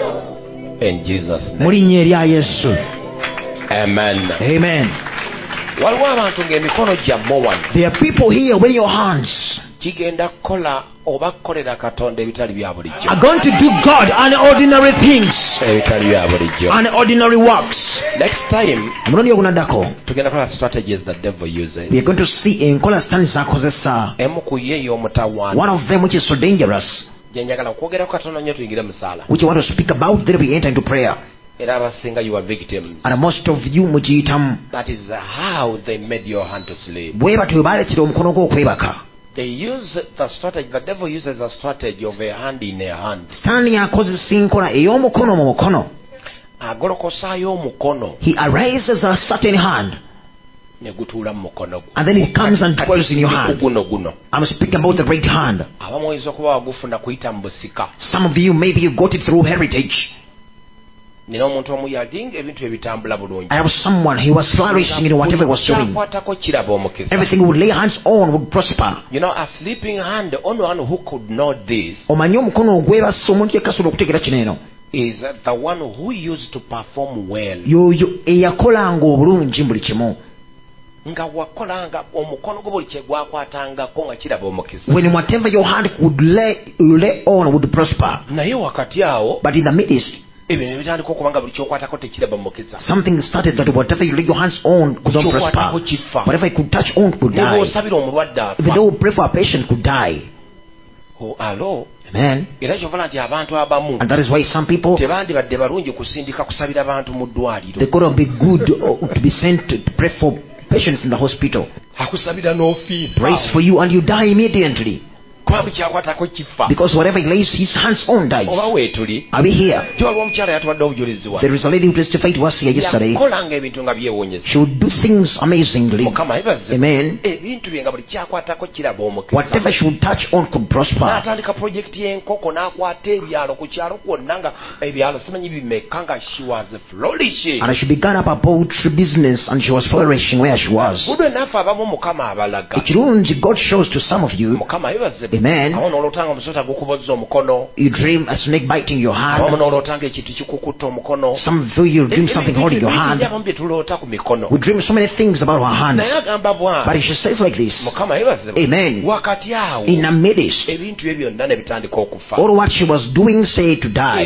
In Jesus' name. Mulinnya erya Yesu. Amen. Amen. Waliwo abantu ng'emikono gyammwe wano. There are people here with your hands. Kigenda kukola oba kukolera Katonda ebitali bya bulijjo. Are going to do God unordinary things. Ebitali bya bulijjo. Unordinary works. Next time. Omulundi ogunaddako. Tugenda kukola strategies the devil uses. We are going to see enkola sitaani z'akozesa. Emu ku ye y'omutawaana. One of them which is so dangerous. Jenjagala okwogerako Katonda nnyo tuyingire mu ssaala. Which you want to speak about, then we enter into prayer. Era abasinga you are victims. And most of you mugiyitamu. That is how they made your hand to sleep. Bwe batyo baaleetera omukono gwo okwebaka. They use the strategy. The devil uses a strategy of a hand in a hand. Sitaani akozesa enkola ey'omukono mu mukono. Agolokosaayo omukono. He arises a certain hand. Negutuula mu mukono gwo. And then it comes and dwells in your hand. Guno. I'm speaking about the right hand. Abamu oyinza okuba wagufuna kuyita mu busika. Some of you maybe you got it through heritage. Nina omuntu omu yalinga ebintu ebitambula bulungi. I have someone, he was flourishing in whatever he was doing. Everything he would lay hands on would prosper. You know, a sleeping hand, only one who could know this omanyi omukono ogwebasa omuntu yekasobola okutegeera kino eno is the one who used to perform well. yoyo eyakolanga obulungi buli kimu. Nga wakolanga omukono gwo buli kye gwakwatangako nga kiraba omukisa. When whatever your hand could lay on would prosper. Naye wakati awo, but in the midst, ebintu bitandika okubanga buli kyokwatako tekiraba omukisa. Something started that whatever you lay your hands on could not prosper. Whatever you could touch on could die. Osabira omulwadde afa. Even though pray for a patient could die. Oh, alo. Amen. Era kyovala nti abantu abamu, and that is why some people, tebandibadde balungi kusindika kusabira abantu mu ddwaliro. They could be good to be sent to pray for patients in the hospital. Akusabira n'ofiira. Prays for you and you die immediately. Because whatever he lays his hands on dies. Are we here? There is a lady who testified to us here yesterday. She would do things amazingly. Amen. Whatever she would touch on could prosper. And she began up a poultry business and she was flourishing where she was. God shows to some of you. Amen. You dream a snake biting your hand. Some of you dream something holding your hand. We dream so many things about our hands. But she says like this. Amen. In the midst, all what she was doing said to die.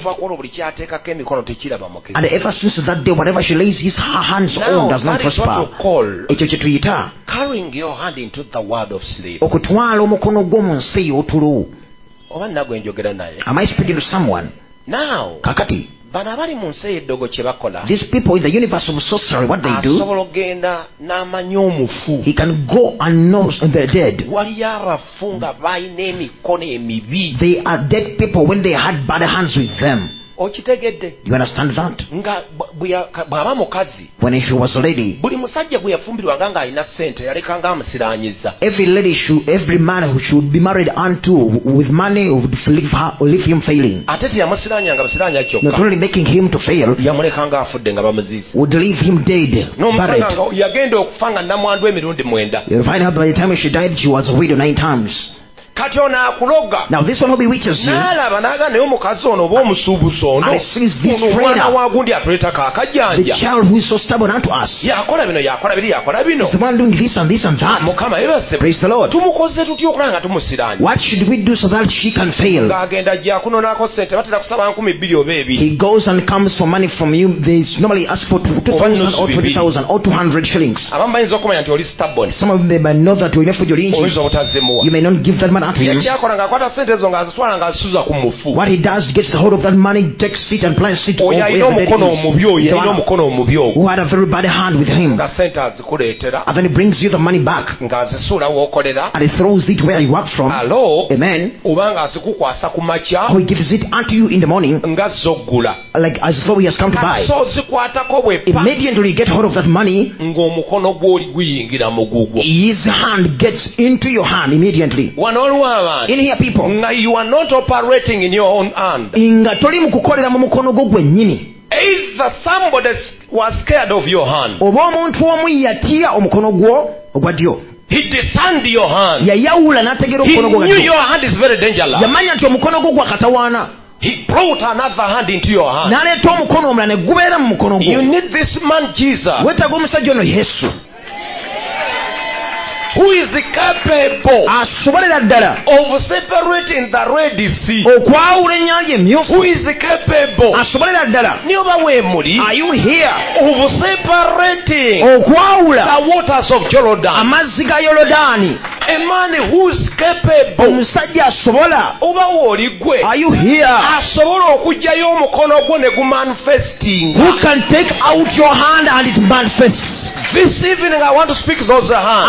And ever since that day, whatever she lays her hands on does not prosper. Carrying your hand into the world of sleep. Am I speaking to someone? Now, kakati, these people in the universe of sorcery, what they do, he can go and know the dead. They are dead people when they had bad hands with them. okitegedde? You understand that? Nga bw'aba mukazi, when she was a lady, buli musajja gwe yafumbirwanga nga alina ssente yalekanga amusiranyiza. Every man who should be married unto with money would leave him failing. Ate teyamusiranyanga busiranya kyokka, not only making him to fail, yamulekanga afudde nga bamuziisa. Would leave him dead, buried. Yagenda okufa nga namwandu emirundi 9. You'll find out by the time she died she was a widow 9 times. Kati ono akuloga. Now this one will bewitches you. N'alaba n'aga naye omukazi ono oba omusuubuzi ono. And sees this trainer. Wa gundi atuleetako akajjanja. The child who is so stubborn unto us. Yakola bino yakola biri yakola bino. He's the one doing this and this and that. Mukama yebase. Praise the Lord. Tumukoze tutyo okulanga nga tumusiranye. What should we do so that she can fail? Ng'agenda ajja kunonaako ssente batera kusaba 2,000 oba 2. He goes and comes for money from you. They normally ask for 2,000 or 20,000 or 200 shillings. Abamu bayinza okumanya nti oli stubborn. Some of them may know that you're not for your inches. Oyinza obutazimuwa. You may not give that money unto him. Akwata sente ezo ng'azitwala ng'azisuza ku mufu. What he does, gets the hold of that money, takes it and plants it over where the dead is. Who had a very bad hand with him. And then he brings you the money back. And he throws it where you work from. Amen. Or he gives it unto you in the morning, like as though he has come to buy. Immediately you get hold of that money, his hand gets into your hand immediately. In here, people, you are not operating in your own hand. Either somebody was scared of your hand. He discerned your hand. He knew your hand is very dangerous. He brought another hand into your hand. You need this man Jesus, who is capable of separating the Red Sea. Who is capable, are you here, of separating the waters of Jordan? A man who is capable, are you here, who can take out your hand and it manifests? This evening I want to speak to those hands.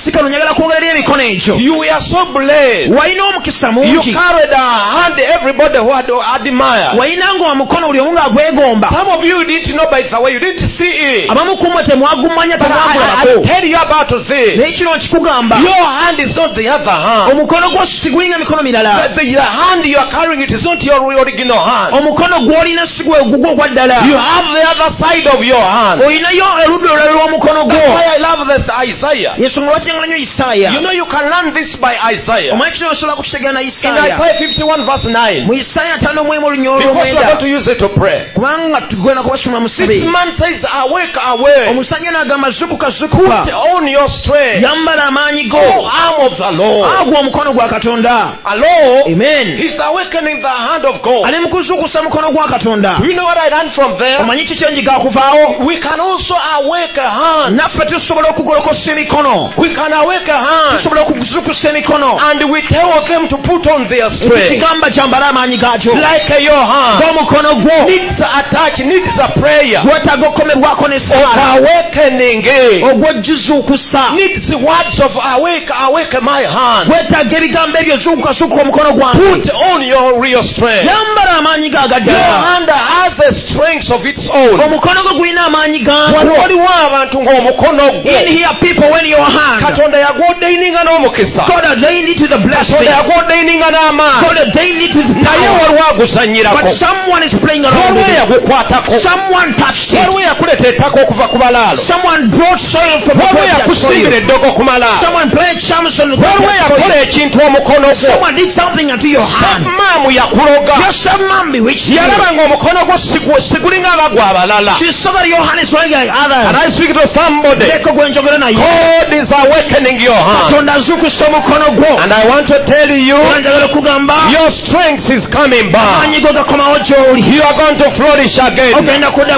You were so blessed. You carried a hand everybody who had admired. Some of you didn't know by the way, you didn't see it. But I tell you about this. Your hand is not the other hand. The hand you are carrying, it is not your original hand. You have the other side of your hand. That's why I love this Isaiah. You know you can learn this by Isaiah. In Isaiah 51 verse 9. Because we are going to use it to pray. This man says, awake, awake. Put on your strength. Oh, arm of the Lord. Hello? Amen. He's awakening the hand of God. Do you know what I learned from there? We can also awake a hand. We can awake a hand. And we tell them to put on their strength. Like your hand needs a touch, needs a prayer of awakening. Needs words of awake, awake my hand. Put on your real strength. Your hand has a strength of its own. In here, people, when your hand, God ordained it with a blessing. God ordained it with power. But someone is playing around with it. Someone touched it. Someone brought soil from the someone played Samson. Someone did something unto your hand. Your stepmom bewitched you. She saw that your hand is running like others. And I speak to somebody. God is awakening your hand. And I want to tell you, your strength is coming back. You are going to flourish again. You are going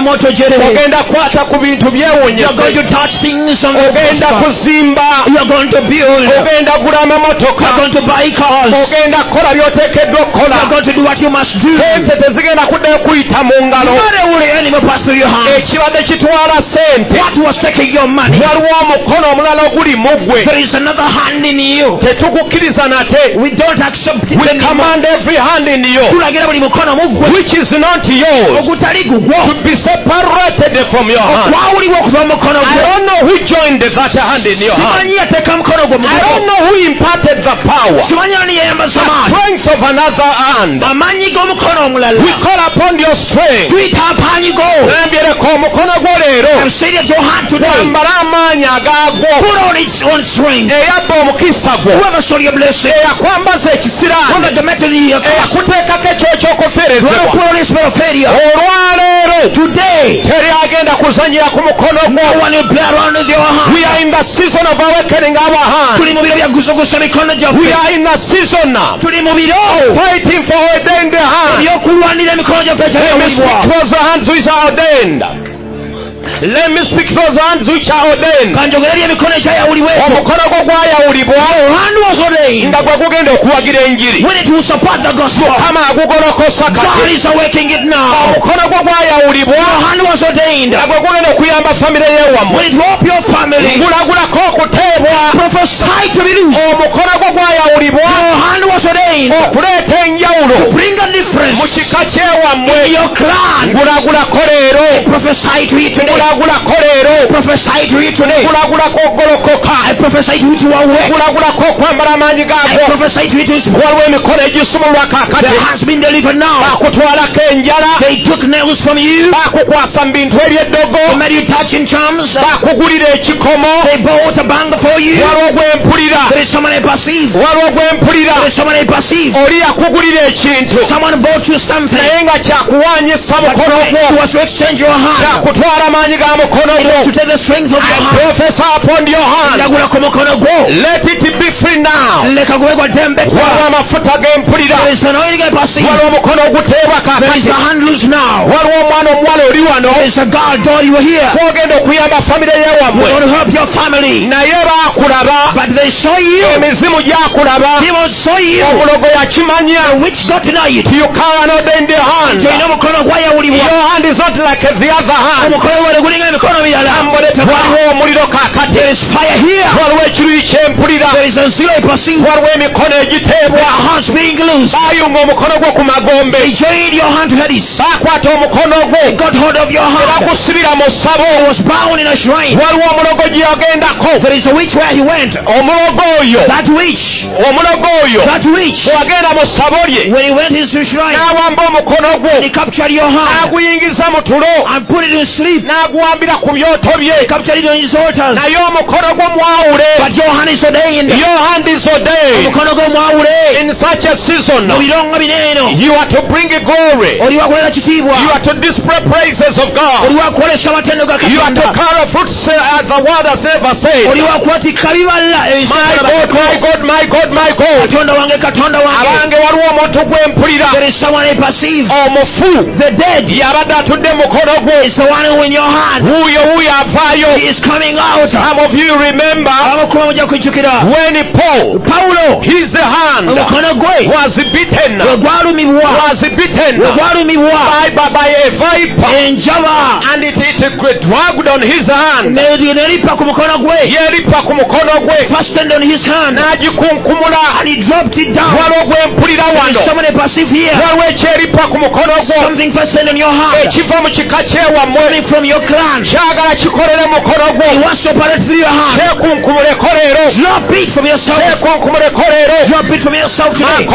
to touch things. You are going to build. You are ogenda gula amamotoka, you're going to buy cars, ogenda kola byoteekeddwa okukola, you're going to do what you must do. sente tezigenda kuddayo kuyita mu ngalo. No matter what the enemy pass through your hands, ekibadde kitwala sente, what was taking your money, waliwo omukono omulala oguli mu ggwe. there is another hand in you. Tetugukkiriza nate. We don't accept it We anymore. command every hand in you Tulagira buli mukono mu ggwe which is not yours ogutali gugwo to be separated from your hand. okwawulibwa okuva mu mukono I gwo. don't know who joined that hand in your hand. Simanyi yateeka mukono gwo mu I don't gwo. know who imparted the power, Simanyi ani yayambaza the amaanyi. strength of another hand. Amaanyi g'omukono omulala. We call upon your strength. Tuyita amaanyi go. Nambyereko omukono gwo leero I'm saying that your hand today. kwambala amaanyi agaagwo, Put on its own strength. eyabba omukisa gwo, Whoever stole your blessing. eyakwambaza ekisiraani, Whoever demented your curse. eyakuteekako ekyo Whoever ekyokuferezebwa, put on his spirit of failure. olwaleero Today. teri agenda kuzanyira ku mukono No gwo. one will play around with your hand. We are in the season of awakening our hands. Tuli mu biro bya gusogosa mikono We gyaffe. are in the season now Tuli mu biro fighting for ordained hands. ebyokulwanira emikono gyaffe Let me speak egyayawulibwa. to those hands which are ordained. Let me speak to those hands which are ordained. Kanjogera eri emikono egyayawulibwa. Omukono gwo gwayawulibwa Hand was ordained. nga gwe gugenda okuwagira enjiri. When it will support the gospel. Mukama agugolokosa God kati. is awakening it now. Omukono gwo gwayawulibwa Your hand was ordained. nga gwe gugenda okuyamba famire yeewammwe. When it will help your family. Ngulagulako okuteebwa. Prophesy to be loose. Omukono gwo gwayawulibwa Your hand was ordained. okuleeta enjawulo Bring a difference mu kika kyewammwe. in your clan. Ngulagulako leero. Prophesy to you today. Ngulagulako leero. Prophesy to you today. Ngulagulako okugolokoka. I prophesy to you to awake. Ngulagulako okwambala amaanyi I gaagwo. prophesy to you to speak. Waliwo emikono egisumulwa kaakati. There has been delivered now. Baakutwalako enjala. They took nails from you. Baakukwasa mu bintu eby'eddogo. They made you touch in charms. Baakugulira ekikomo. They bought a bang for you. Waliwo gwempulira. There is someone I perceive. Waliwo gwempulira. There is someone I perceive. Oli yakugulira ekintu. Someone bought you something. naye nga kyakuwaanyisa mukono It gwo. was to exchange your hand. Kyakutwala amaanyi ga mukono It was to gwo. take the strength of your I hand. prophesy upon your hand. Ndagula ku mukono gwo. Let it be free now. Leka gube gwa dembe. Waliwo amafuta g'empulira. There is an anointing I perceive. Waliwo omukono oguteebwa There is kaakati. a hand loose now. Waliwo omwana omuwala oli wano. There is a God, God, you are here. gwogenda okuyamba famire We yeewammwe. want to help your family. naye baakulaba. But they saw you. emizimu gyakulaba. Demons saw you. omulogo yakimanya. The witch got to know it. You cannot bend your hand. Tulina omukono gwayawulibwa. Your hand is not like the other hand. Omukono gwali gulinga emikono mirala. Waliwo omuliro kaakati. There is fire here. Waliwo ekiruyi ky'empulira. There is a zero I perceive. Waliwo emikono egiteebwa. Hearts being loose. baayunga omukono gwo ku magombe. They joined your hand to Hades. baakwata omukono gwo. They got hold of your ne hand. bagusibira mu ssabo. He was bound in a shrine. waliwo omulogo gye yagendako. There is a witch where he went. omulogo oyo. That witch. omulogo oyo. That witch. bw'agenda mu ssabo lye. When he went into the shrine. n'awamba omukono gwo. He captured your hand. n'aguyingiza mu tulo. And put it in sleep. n'aguwambira ku byoto bye. He captured it on his altars. naye omukono gwo mwawule. But your hand is ordained. Your hand is ordained. Omukono gwo mwawule. In such a season, Mu birongo bino eno. you are to bring glory. Oli wakolera kitiibwa. You are to display praises of God. Oli wakolesa amatendo ga You are to Katonda. carry fruits as the word has never said. Oli wakwatika bibala My God, my God, my God, my God. Katonda wange Katonda wange. abange waliwo omuntu gwempulira. There is someone I perceive. omufu. The dead yabadde atudde mu mukono gwo. is the one who in your hand. wuuyo avaayo. He is coming out. Some of you remember Abakuba mujja kujjukira. when Paul, Paulo. his hand Omukono gwe. was beaten. We gwalumibwa. Was beaten We gwalumibwa. by a viper. Enjaba. And it dragged on his hand. Neripa ku mukono gwe. Yeripa ku mukono gwe. Fastened on his hand. N'agikunkumula. And he dropped it down. waliwo gwempulira There wano. is someone I perceive here. waliwo ekyeripa ku mukono gwo. Something fastened on your hand. ekiva mu kika kyewammwe. Coming from your clan. kyagala kikolere mukono He gwo. wants to operate through your hand. kyekunkumuleko leero. Drop it from yourself. kyekunkumuleko leero. Drop it from yourself today.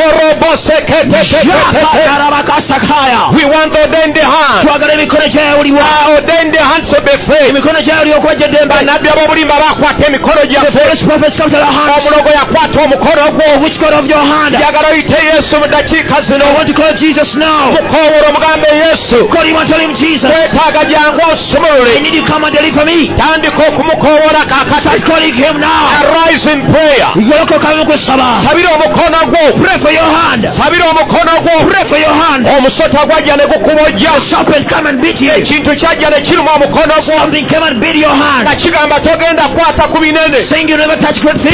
Makoroboseketeketekete. We want ordained hand. Twagala emikono gyayawulibwa. Ordained hands to be free. Emikono gyayawulibwa okubajja eddembe. bannabbi ab'obulimba bakwata emikono The gyaffe. false prophets come to the hand. omulogo yakwata omukono gwo. Which cut off your hand? njagala oyite yesu mu dakiika zino. I want to call Jesus now. mukoowolo mugambe yesu. Call him and tell him Jesus. wetaaga jangu I osumulule. need you to come and deliver me. tandika okumukoowoola kaakati. Start calling him now. arise in prayer. Golokoka mu kusaba. sabira omukono gwo. Pray for your hand. sabira omukono gwo. Pray for your hand. omusota gwajja ne gukubojja. The serpent come and beat you. ekintu kyajja ne kiruma omukono gwo. Something came and beat your hand. nga kigamba togenda kwata ku binene. Saying you never touch great things. togenda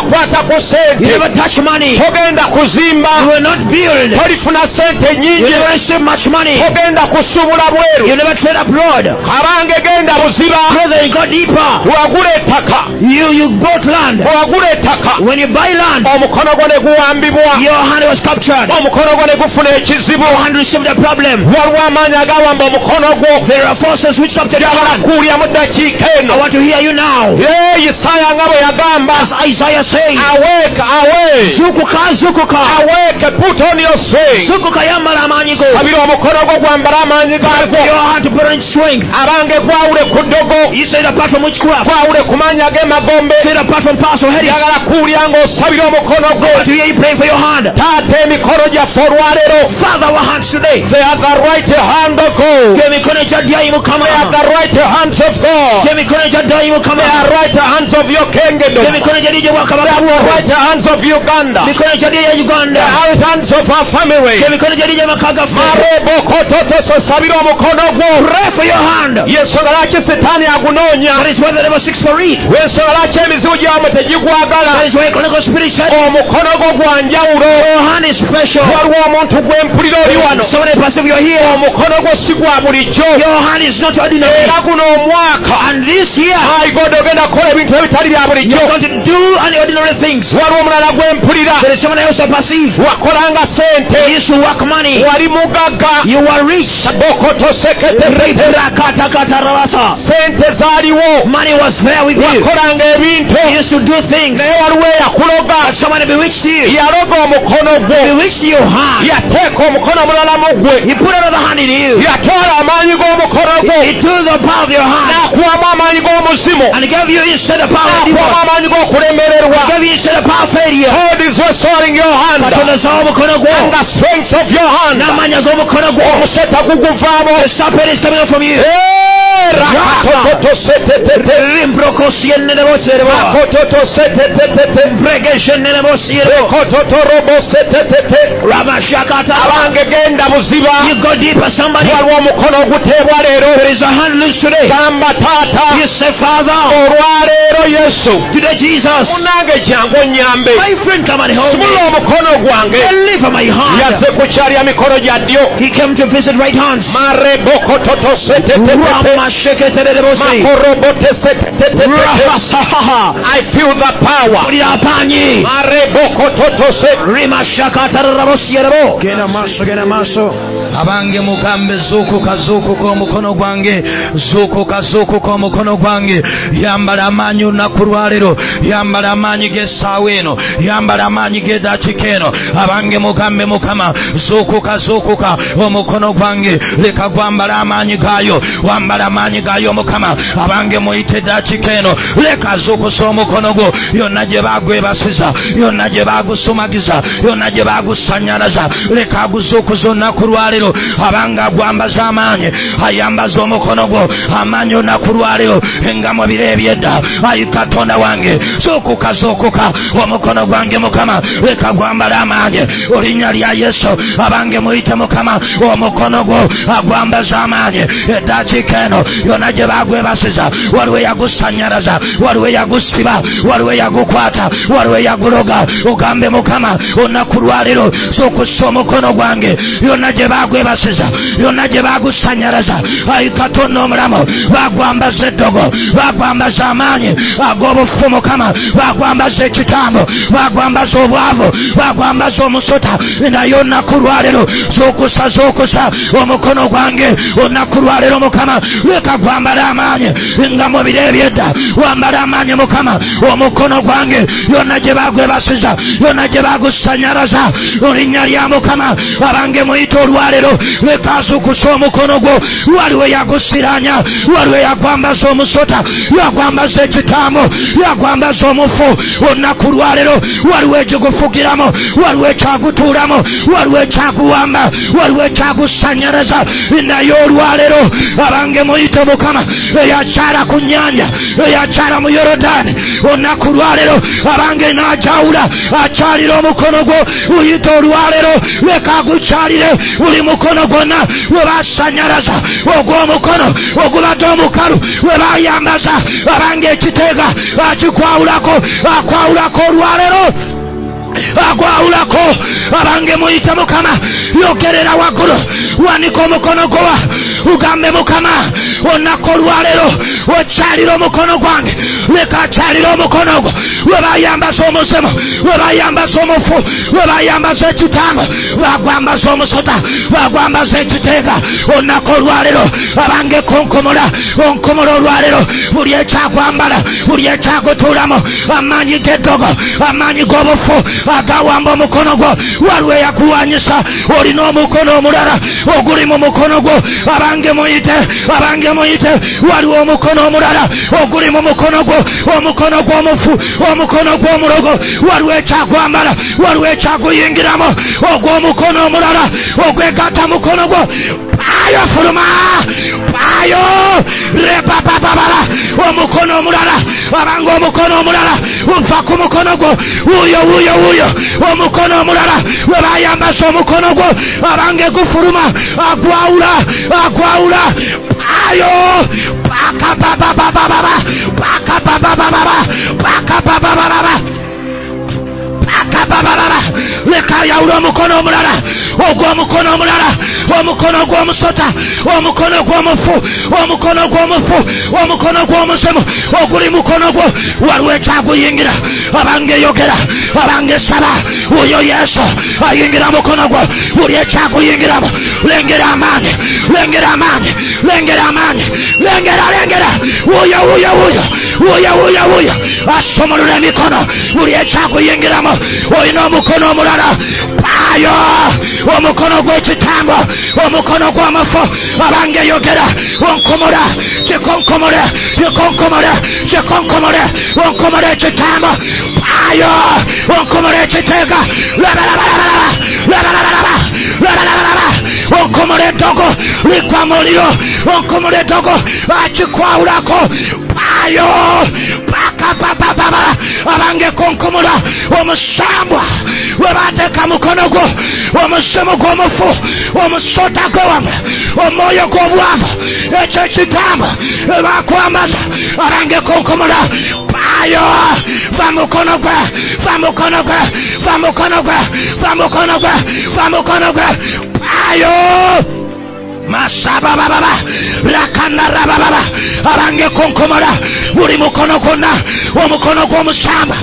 tokwata ku sente. You never touch money. Togenda kuzimba. You will not build. Tolifuna sente nyingi. You never receive much money. Togenda kusubula bweru. You never trade abroad. Kabange genda buziba. Brother, you go deeper. Wagula ettaka. You bought land. Wagula ettaka. When you buy land, omukono gwo ne guwambibwa. your hand was captured. Omukono gwo ne gufuna ekizibu. Your hand received a problem. Waliwo amaanyi agawamba omukono gwo. There are forces which captured your hand. Kuulya mu ddakiika eno. I want to hear you now. Isaaya nga bwe yagamba. As Isaiah says, awake. Zukuka. Awake, put on your strength. Zukuka yambala amaanyi go. Kabira omukono gwo gwambala amaanyi gaagwo. Your hand to put on strength. Abange gwawule ku ddogo. You said apart from witchcraft. Gwawule ku maanyi ag'emagombe. Said apart from past or headache. Yagala kuwulira ng'osabira omukono gwo. I want to hear you praying for your hand. Taata emikono gyaffe olwaleero. Father, our hands today. They are the right hand of God. Emikono gy'addyayi Mukama. They are the right hands of God. Emikono gy'addyayi Mukama. They are right hands of your kingdom. Emikono gy'addyayi Bwakabaka. They are the right hands of Uganda. Emikono gy'addyayi Uganda. The right hands of our family. Emikono gy'addyayi maka gaffe. Marebokototoso sabira omukono gwo. Pray for your hand. Yensonga lwaki Setaani agunoonya. That is why the devil seeks for it. Wensonga lwaki emizibu gyamu tegigwagala. That is why clinical spirit said, omukono gwo gwa njawulo. your hand is special. Waliwo omuntu gw'empulira oli wano. Somebody passive, you're here. Omukono gwo si gwa bulijjo. Your hand is not ordinary. Era guno omwaka. And this year, God ogenda kukola ebintu ebitali bya bulijjo. you're going to do unordinary things. Waliwo omulala gw'empulira. There is someone else who passive. Wakolanga sente. You used to work money. Wali mugagga. You were rich. Sente zaaliwo. Money was there with you. Wakolanga ebintu. You used to do things. Naye waliwo eyakuloga. Someone bewitched you. Yaloga omukono gwo. Bewitched your hand. Yateeka omukono omulala mu gwe. He put another hand in you. Yatwala amaanyi g'omukono gwo. He took the power of your hand. N'akuwamu amaanyi g'omuzimu. And gave you instead of power of N'akuwamu amaanyi g'okulemererwa. gave you instead of power of failure. God is restoring your hand. Katonda asawa omukono gwo. And the strength of your hand. N'amaanyi ag'omukono gwo. Omusota guguvaamu. The serpent is coming out from you. Abange genda buziba. You go deeper, somebody. Waliwo omukono oguteebwa leero. There is a hand loose today. Gamba taata. You say, Father, olwaleero Yesu. today Jesus, munange jangu onnyambe. my friend, come and help me. Simula omukono gwange. Deliver my hand. Yazze ku kyalya mikono gya ddyo. He came to visit right hands. I feel the power. Genda maaso. Abange mugambe zuukuka omukono gwange. Zuukuka omukono gwange. Yambala amaanyi olunaku lwaleero. Yambala amaanyi g'essaawa eno. Yambala amaanyi g'eddakiika eno. Abange mugambe Mukama. Zuukuka omukono gwange. Leka gwambala amaanyi gaayo. Wambala amaanyi gaayo Mukama. Abange muyite eddakiika eno. Leka zuukusa omukono gwo. Yonna gye baagwebasiza. Yonna gye baagusumagiza. Yonna gye baagusannyalaza. Leka aguzuukuza olunaku lwaleero. Abanga agwambaza amaanyi. Ayambaza omukono gwo. Amaanyi olunaku lwaleero. Nga mu biro ebyedda. Ayi Katonda wange. Zuukuka omukono gwange Mukama. Leka gwambala amaanyi. Olinnya lya Yesu. Abange muyite Mukama. Omukono gwo agwambaza amaanyi. Eddakiika eno yonna gye baagwebasiza. Waliwo yagusannyalaza. Waliwo yagusiba. Waliwo yagukwata. Waliwo yaguloga. Ogambe Mukama olunaku lwaleero. Zuukusa omukono gwange. Yonna gye baagwebasiza. Yonna gye baagusannyalaza. Ayi Katonda omulamu. Bagwambaza eddogo. Bagwambaza amaanyi ag'obufu Mukama. Bagwambaza ekitambo. Bagwambaza obwavu. Bagwambaza omusota. Naye olunaku lwaleero zuukusa omukono gwange. Olunaku lwaleero Mukama. Leka gwambala amaanyi nga mu biro ebyedda. Wambala amaanyi Mukama. Omukono gwange yonna gye baagwebasiza. Yonna gye baagusannyalaza. Olinnya lya Mukama. Abange muyite olwaleero. Leka azuukusa omukono gwo. Waliwo yagusiranya. Waliwo yagwambaza omusota. Yagwambaza ekitambo. Yagwambaza omufu. Olunaku lwaleero waliwo ekigufugiramu. Waliwo ekyagutuulamu. Waliwo ekyaguwamba. Waliwo ekyagusannyalaza. Naye olwaleero abange muyite muyite mukama eyakyala ku nnyanja eyakyala mu Yorodani olunaku lwaleero abange n'ajawula akyalira omukono gwo uyite olwaleero leka agukyalire buli mukono gwonna we basanyalaza ogw'omukono ogubadde omukalu we bayambaza abange ekiteega akikwawulako akwawulako olwaleero agwawulako abange muyite mukama yogerera waggulu wanika omukono gwo ugambe mukama olunaku olwaleero okyalira omukono gwange leka akyalira omukono gwo we bayambaza omusemo we bayambaza omufu we bayambaza ekitambo bagwambaza omusota bagwambaza ekiteega olunaku olwaleero abange konkomola onkomola olwaleero buli ekyakwambala buli ekyakutuulamu amaanyi g'eddogo amaanyi g'obufu agawamba omukono gwo waliwo yakuwanyisa olina omukono omulala oguli mu mukono gwo abange muyite waliwo omukono omulala oguli mu mukono gwo omukono gw'omufu omukono gw'omulogo waliwo ekyakwambala waliwo ekyakuyingiramu ogw'omukono omulala ogwegatta mukono gwo payo fuluma payo repapapabala omukono omulala abange omukono omulala uva ku mukono gwo wuyo omukono omulala we bayambaza omukono gwo abange gufuluma agwawula payo pakapapapababa leka yawula omukono omulala ogw'omukono omulala omukono gw'omusota omukono gw'omufu omukono gw'omufu omukono gw'omusemo oguli mukono gwo waliwo ekyaguyingira abange yogera abange saba oyo Yesu ayingira mukono gwo buli ekyaguyingiramu lengera amaanyi lengera wuyo asomolula emikono buli ekyaguyingiramu olina omukono omulala payo omukono gw'ekitambo omukono gw'amafu abange yogera onkomola onkomola ekitambo payo onkomola ekiteega onkomola eddogo likwa muliro onkomola eddogo akikwawulako payo pakapapapaba abange konkomola omusambwa we bateeka mukono gwo omusemo gw'omufu omusota gw'ewama omwoyo gw'obwavu ekyo ekitambo bakwambaza abange konkomola payo va mukono gwe payo masabababa rakandarababa abange konkomola buli mukono gwonna omukono gw'omusamba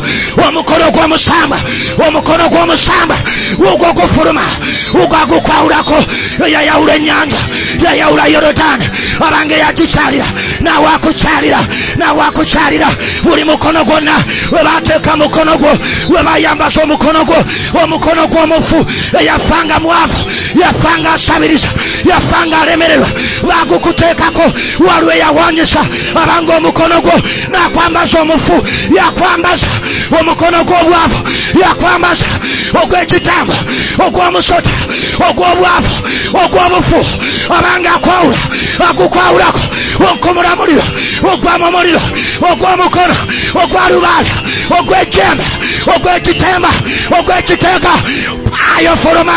ugwo gufuluma ugwo gukwawulako yayawula ennyanja yayawula Yorodani abange yagikyalira nawakukyalira buli mukono gwonna we bateeka mukono gwo we bayambaza omukono gw'omufu eyafanga mwavu yafanga asabiriza yafanga alemererwa bagukuteekako waliwo yawanyisa abange omukono gwo nakwambaza omufu yakwambaza omukono gw'obwavu yakwambaza ogw'ekitambo ogw'omusota ogw'obwavu ogw'obufu abange agukwawulako onkomola muliro ogwama omuliro ogw'omukono ogwalubaala ogw'ejjembe ogw'ekitemba ogw'ekiteega payo fuluma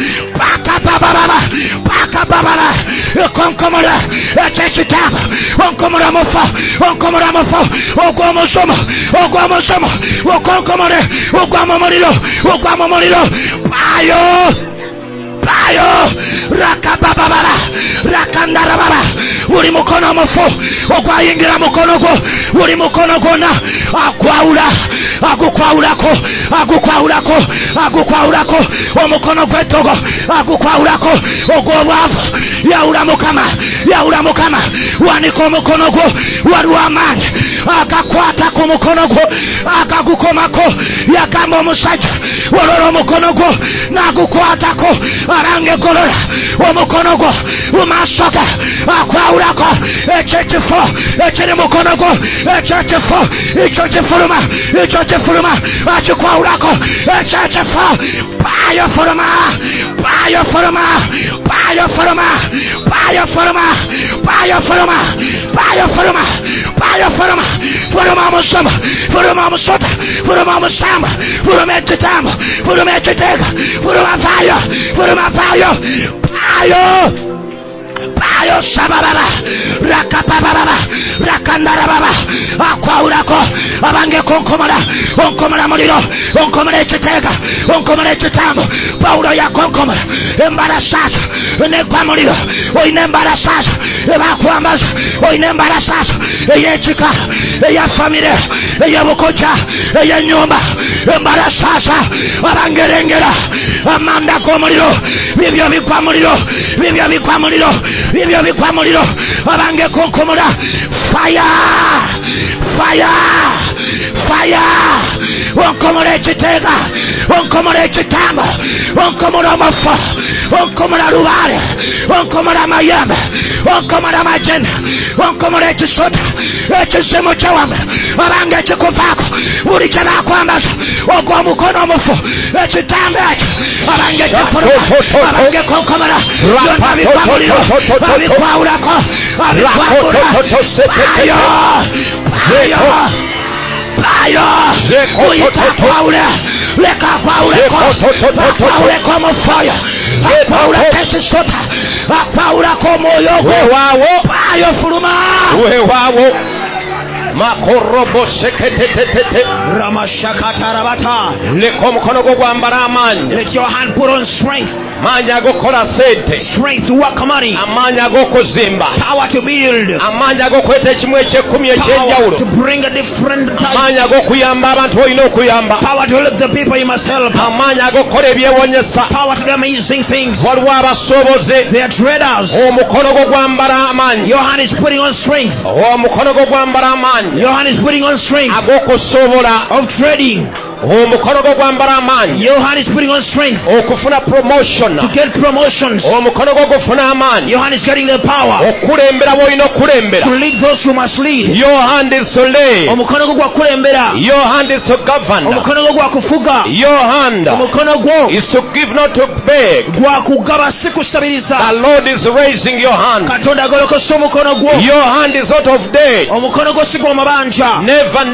pakapabala konkomola ekyekitambo onkomola mufu ogw'omusomo okonkomole ogwama omuliro payo rakababala rakandarabala buli mukono omufu ogwayingira mukono gwo buli mukono gwonna agukwawulako omukono gw'eddogo agukwawulako ogw'obwavu yawula mukama wanika omukono gwo waliwo amaanyi agakwata ku mukono gwo agagukomako yagamba omusajja walola omukono gwo nagukwatako abange golola omukono gwo umasoke akwawulako ekifo ekiri mukono gwo ekyo kifuluma akikwawulako ekifo payo fuluma fuluma musoma fuluma musota fuluma musamba fuluma ekitamba fuluma ekiteeka fuluma payo payo sabababa rakapababa rakandarababa akwawulako abange onkomola muliro onkomola ekiteeka onkomola ekitambo Paulo yakonkomola embala sasa negwa muliro oyina embala sasa ebakwambaza oyina embala sasa eyekika eya famire eyebukoca eyenyumba embala sasa abangerengera amanda g'omuliro bibyo bikwa muliro abange konkomola fire onkomola ekiteeka onkomola ekitambo onkomola omufu onkomola lubaale onkomola amayembe onkomola amajena onkomola ekisoda ekizimu kyewambe abange ekikuvaako buli kye bakwambaza ogw'omukono omufu ekitambo ekyo abange kifuluma abange konkomola byonna bikwa muliro abikwawulako payo uyitakwawule leka akwawuleko omufoyo akwawulako ekisota akwawulako omwoyo gwe payo fuluma weewaawo makorobo seketetetete ramashakatarabata leka omukono gwo gwambala amaanyi. Let your hand put on strength. Amaanyi ag'okukola sente. Strength to work money. Amaanyi ag'okuzimba. Power to build. Amaanyi ag'okweta ekimu eky'ekkumi eky'enjawulo. To bring a different type. Amaanyi ag'okuyamba abantu olina okuyamba. Power to help the people you must help. Amaanyi ag'okukola ebyewonyesa. Power to do amazing things. Waliwo abasuubuzi. They are traders. Omukono gwo gwambala amaanyi. Your hand is putting on strength. Omukono gwo gwambala amaanyi. Your hand is putting on strength. Ag'okusuubula. Of trading. Omukono gwo gwambala amaanyi. Your hand is putting on strength. Okufuna promotion. To get promotions. Omukono gwo gufuna amaanyi. Your hand is getting the power. Okulembera bw'olina okulembera. To lead those who must lead. Your hand is to lead. Omukono gwo gwakulembera. Your hand is to govern. Omukono gwo gwakufuga. Your hand omukono gwo is to give, not to beg. Gwakugaba si kusabiriza. The Lord is raising your hand. Katonda agolokosa omukono gwo. Your hand is not of debt. Omukono gwo si gw'amabanja. Never.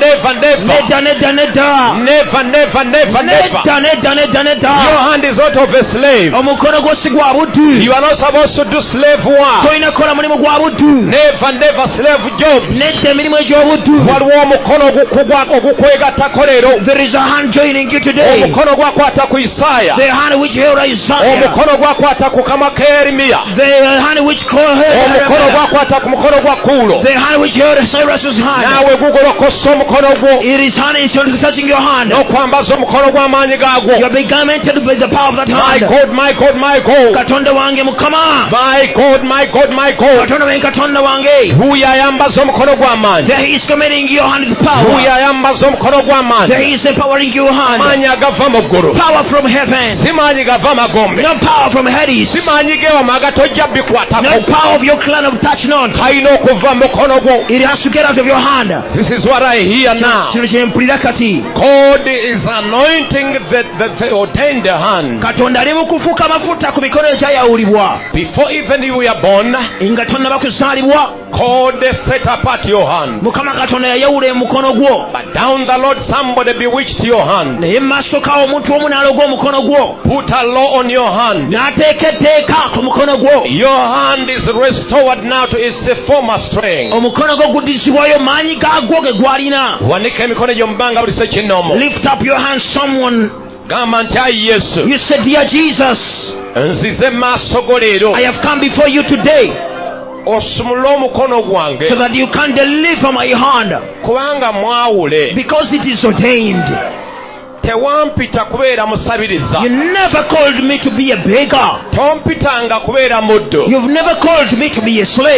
Nedda. Your hand is not of a slave. Omukono gwo si gwa buddu. You are not supposed to do slave work. Toyina kola mulimu gwa buddu. Never slave job. Nedda emirimu egy'obuddu. Waliwo omukono ogukwegattako leero. There is a hand joining you today. Omukono gwakwata ku Isaiah. The hand which held Isaiah. Omukono gwakwata ku kamwa ka Yeremiya. The hand which held omukono gwakwata ku mukono gwa Kuulo. The hand which held Cyrus's hand. Naawe gugolokosa omukono gwo. It is hand is touching your hand. N'okwambaza omukono gw'amaanyi gaagwo. You have been garmented with the power of that hand. My God. Katonda wange Mukama. My God. Katonda wange Katonda wange. Huyo ayambaza omukono gw'amaanyi. There he is committing your hand with power. Huyo ayambaza omukono gw'amaanyi. There he is empowering your hand. Maanyi agava mu ggulu. Power from heaven. Si maanyi gava magombe. No power from Hades. Si maanyi geewama agatojja bikwatako. No power of your clan of touch not. Kalina okuva mu mukono gwo. It has to get out of your hand. This is what I hear now. Kino kye mpulira kati. God is anointing the ordained hand. Katonda ali mu kufuuka amafuta ku mikono egyayawulibwa. Before even you were born, nga tonnaba kuzaalibwa, God set apart your hand. Mukama Katonda yayawula omukono gwo. But down the Lord somebody bewitched your hand. Naye maaso kawo omuntu omu n'aloga omukono gwo. Put a law on your hand. N'ateeka etteeka ku mukono gwo. Your hand is restored now to its former strength. Omukono gwo guddizibwayo maanyi gaagwo ge gwalina. Wanika emikono gyo mu bbanga buli sekinomo. Lift up your hand someone. Gamba nti ayi Yesu. You said, dear Jesus, nzize maaso go leero. I have come before you today. Osumula omukono gwange. So that you can deliver my hand. Kubanga mwawule. Because it is ordained. Tewampita kubeera musabiriza. You never called me to be a beggar. Tompitanga kubeera muddo. You've never called me to be a slave.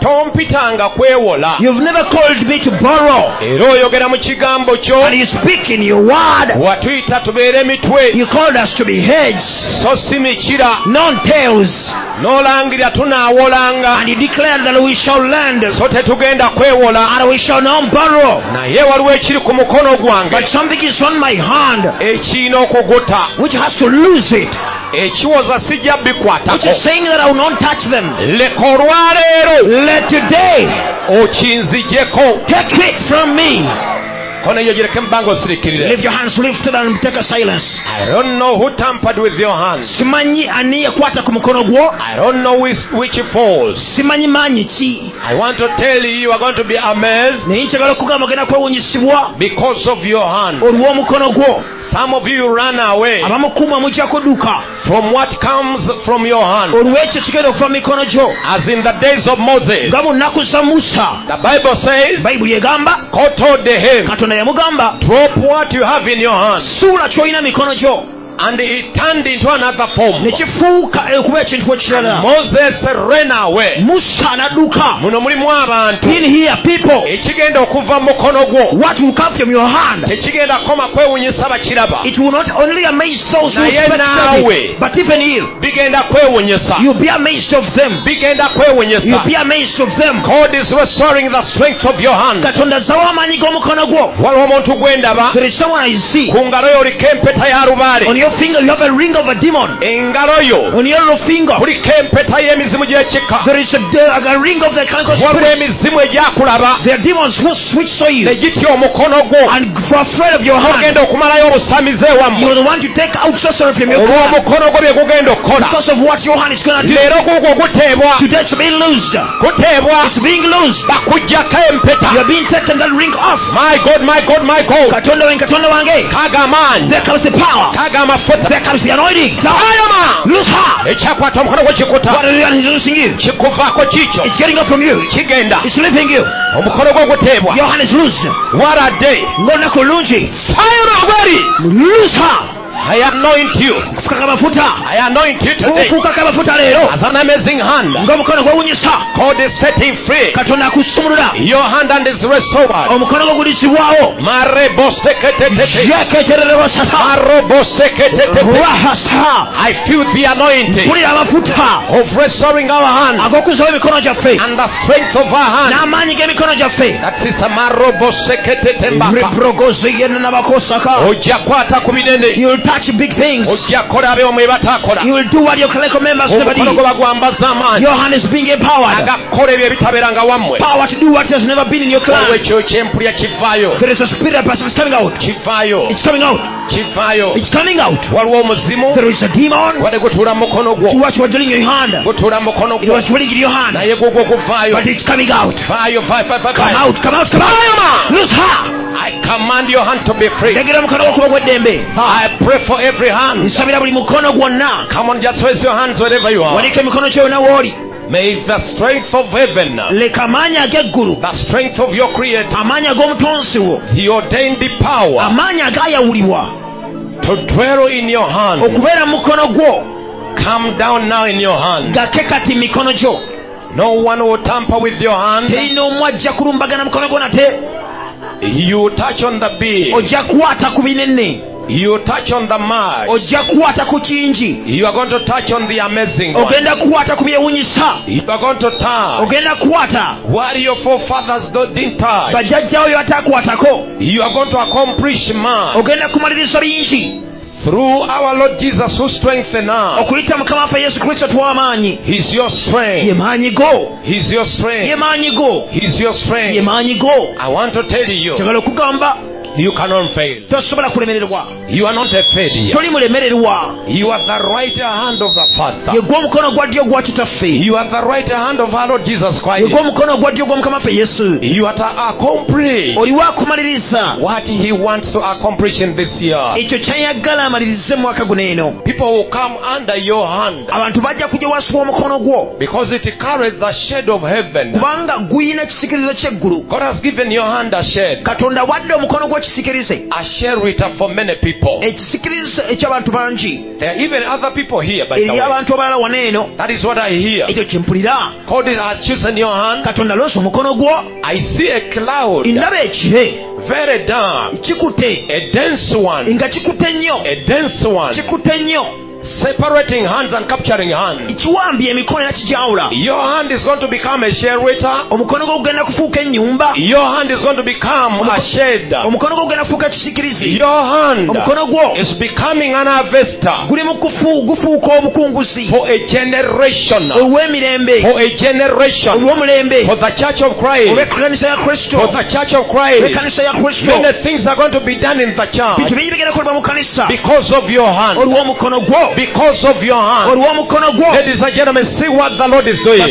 tompitanga kwewola. You've never called me to borrow. Era oyogera mu kigambo kyo. And you speak in your word. Watuyita tubeere emitwe. You called us to be heads. So si mikira. Not tails. N'olangira tunaawolanga. And you declared that we shall lend. So tetugenda kwewola. And we shall not borrow. Naye waliwo ekiri ku mukono gwange. But something is on my hand. Ekirina okugota. Which has to lose it. Ekiwoza sijja bikwatako. Which is saying that I will not touch them. Leka olwaleero. Let today. Okinzijeko. Take it from me. Leave your hands lifted and take a silence. I don't know who tampered with your hands. I don't know which falls. I want to tell you, you are going to be amazed because of your hand. Some of you run away from what comes from your hand. As in the days of Moses. The Bible says, God told him, drop what you have in your hand. And it turned into another form. Moses ran away. In here, people, what will come from your hand, it will not only amaze those who expect it, but even you, you'll be amazed of them. You'll be amazed of them. God is restoring the strength of your hand. There is someone I see. On your finger you have a ring of a demon. On your little finger there is a ring of the canker spirits. There are demons who switch to you and for afraid of your hand. You are the one to take out sorcery from your hand because of what your hand is going to do. Today it's being loosed. It's being loosed. You are being taken that ring off. My God, my God, my God. There comes the power. There comes the anointing. Loose her. What is losing you? It's getting up from you. It's leaving you. Your hand is loosed. What a day. Loose her. I anoint you. I anoint you today as an amazing hand. God is setting free. Your hand and is restored. I feel the anointing of restoring our hand and the strength of our hand. That is You'll touch big things. You will do what your collective members never did. Your hand is being empowered. Power to do what has never been in your clan. There is a spirit of person coming out. It's coming out. It's coming out. There is a demon. To what you are doing in your hand. It was dwelling in your hand. But it's coming out. Come out, come out, come out. Loose her. I command your hand to be free. I pray for every hand. Come on, just raise your hands wherever you are. May the strength of heaven, the strength of your creator, the ordained power to dwell in your hand, come down now in your hand. No one will tamper with your hand. You touch on the beam. You touch on the mark. You are going to touch on the amazing one. You are going to touch what your forefathers didn't touch. You are going to accomplish man. Through our Lord Jesus who strengthens us. He's your strength. He's your strength. He's your strength. I want to tell you, you cannot fail. You are not a failure. You are the right hand of the Father. You are the right hand of our Lord Jesus Christ. You are to accomplish what He wants to accomplish in this year. People will come under your hand because it carries the shade of heaven. God has given your hand a shade. kisikirize. A shelter for many people. Ekisikirize eky'abantu bangi. There are even other people here, by the way. Abantu abalala waneeno. That is what I hear. Ekyo kyempulira. God has chosen your hand. Katonda alonse omukono gwo. I see a cloud. Ndaba ekire. Very dark. Kikute. A dense one. Nga kikute nnyo. A dense one. Kikute nnyo. Separating hands and capturing hands. Ekiwambi emikono nakijawula. Your hand is going to become a shelter. Omukono gwo gugenda kufuuka ennyumba. Your hand is going to become a shed. Omukono gwo gugenda kufuuka kisikirize. Your hand omukono gwo is becoming an harvester. Guli mu gufuuka obukunguzi. For a generation. Olw'emirembe. For a generation. Olw'omulembe. For the church of Christ. Olw'ekkanisa ya Kristo. For the church of Christ. Olw'ekkanisa ya Kristo. Many things are going to be done in the church. Bintu bingi bigenda kukolebwa mu kanisa. Because of your hand. Olw'omukono gwo. Because of your hand. Ladies and gentlemen, see what the Lord is doing. I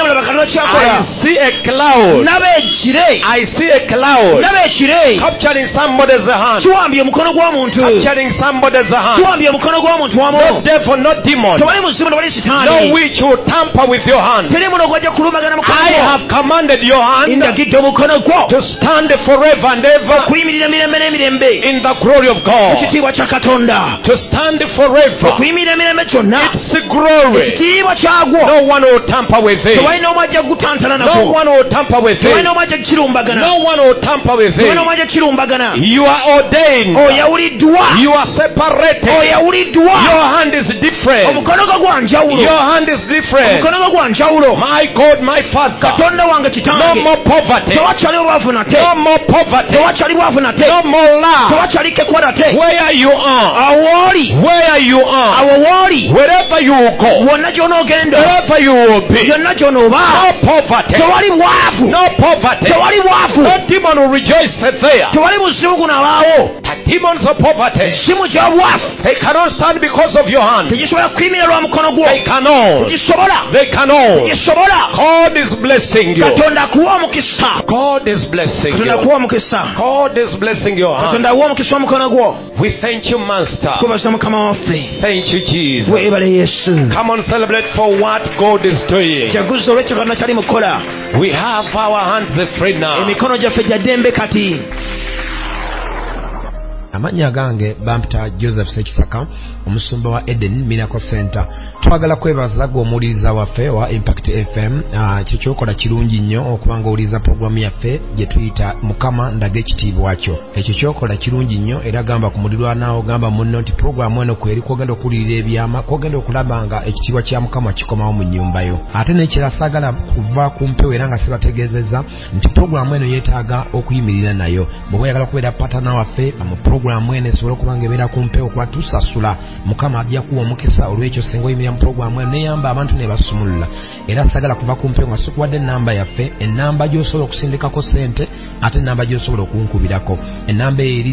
see a cloud. I see a cloud capturing somebody's hand. Capturing somebody's hand. No devil, no demon. No witch will tamper with your hand. I have commanded your hand to stand forever and ever in the glory of God. To stand forever. It's glory. No one will tamper with it. No one will tamper with it. No one will tamper with it. You are ordained. You are separated. Your hand is different. Your hand is different. My God, my Father. No more poverty. No more poverty. No more lack. Where you are. Where you are. Wherever you will go, wherever you will be, no poverty, no poverty, no demon will rejoice there. The demons of poverty, they cannot stand because of your hand. They cannot. God is blessing you. God is blessing you. God is blessing your hand. We thank you, Master. Thank you, Jesus. Come on, celebrate for what God is doing. We have our hands free now. Amanya gange Bampta Joseph Sekisaka omusumba wa Eden Miracle Center. Twagala kwebaza gw'omuwuliriza waffe wa Impact FM kyekyokola kirungi nnyo okubanga owuliriza programu yaffe gye tuyita Mukama ndaga ekitiibwa kyo. Ekyo kyokola kirungi nnyo era gamba ku mulirwanaawo gamba munno nti programu eno kweri kwogenda okuwulirira ebyama kwogenda okulaba nga ekitiibwa kya Mukama kikomawo mu nnyumba yo. Ate n'ekirala saagala kuva ku mpewo era nga sibategeezezza nti programu eno yeetaaga okuyimirira nayo. Bw'oba oyagala kubeera patana waffe mu programu eno esobola okuba nga ebeera ku mpewo kuba tusasula. Mukama ajja kuwa omukisa olw'ekyo singa oyimirira mu programu eno neyamba abantu ne basumulula. Era sagala kuva ku mpewo nga sikuwadde ennamba yaffe, ennamba gy'osobola okusindikako ssente ate ennamba gy'osobola okunkubirako. Ennamba eri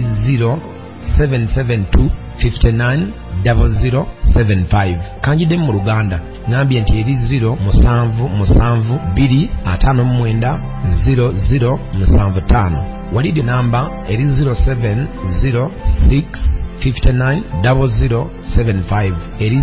0772 59 0075. Kanjidde mu Luganda ngambye nti eri 0772 Walidi namba eri 0706 59 0075 eri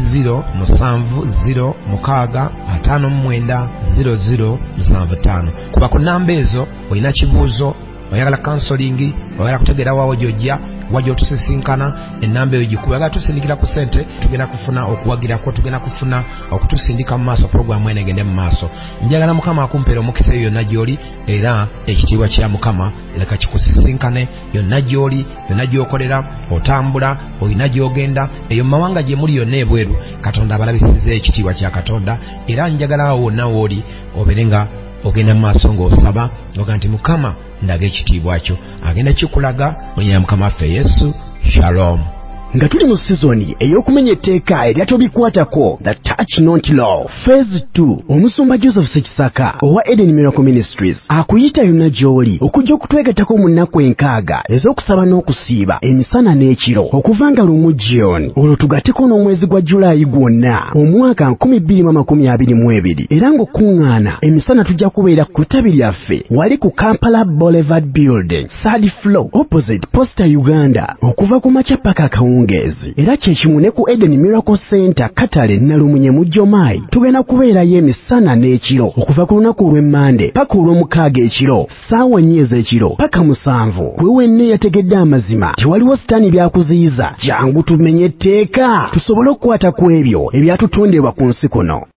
070659 kuba ku namba ezo olina kibuuzo oyagala counseling oyagala kutegeera waawo gy'ojja wajja otusisinkana ennamba eyo gikuba oyagala tusindikira ku ssente tugenda kufuna okuwagirako tugenda kufuna okutusindika mu maaso programu eno egende mu maaso. Njagala Mukama akumpeera omukisa eyo yonna gy'oli era ekitiibwa kya Mukama leka kikusisinkane yonna gy'oli yonna gy'okolera otambula olina gy'ogenda eyo mu mawanga gye muli yonna ebweru Katonda abalabisiza ekitiibwa kya Katonda era njagala awo wonna w'oli obeere nga ogenda maaso ng'osaba oga nti Mukama ndaga ekitiibwa kyo agenda kikulaga mu Mukama waffe Yesu. Shalom. Nga tuli mu sizoni ey'okumenya etteeka eryatobikwatako The Touch Not Law Phase 2, omusumba Joseph Sekisaka owa Eden Miracle Ministries akuyita yonna gy'oli okujja okutwegattako mu nnaku 6 ez'okusaba n'okusiiba emisana n'ekiro okuva nga lumu June olwo tugatteko n'omwezi gwa Julaayi gwonna omwaka 2022 era ng'okuŋŋaana emisana tujja kubeera ku ttabi lyaffe wali ku Kampala Boulevard Building 3rd floor opposite Posta Uganda okuva ku makya paka Kawunga kawungeezi. Era kyekimu ne ku Eden Miracle Center Katale Nalumunye mu Jomayi tugenda kubeerayo emisana n'ekiro okuva ku lunaku olw'Emmande paka olw'Omukaaga ekiro ssaawa 4 ez'ekiro paka 7. Gwe wenna yategedde amazima tewaliwo sitaani byakuziyiza, jangu tumenye etteeka tusobole okukwata ku ebyo ebyatutondebwa ku nsi kuno.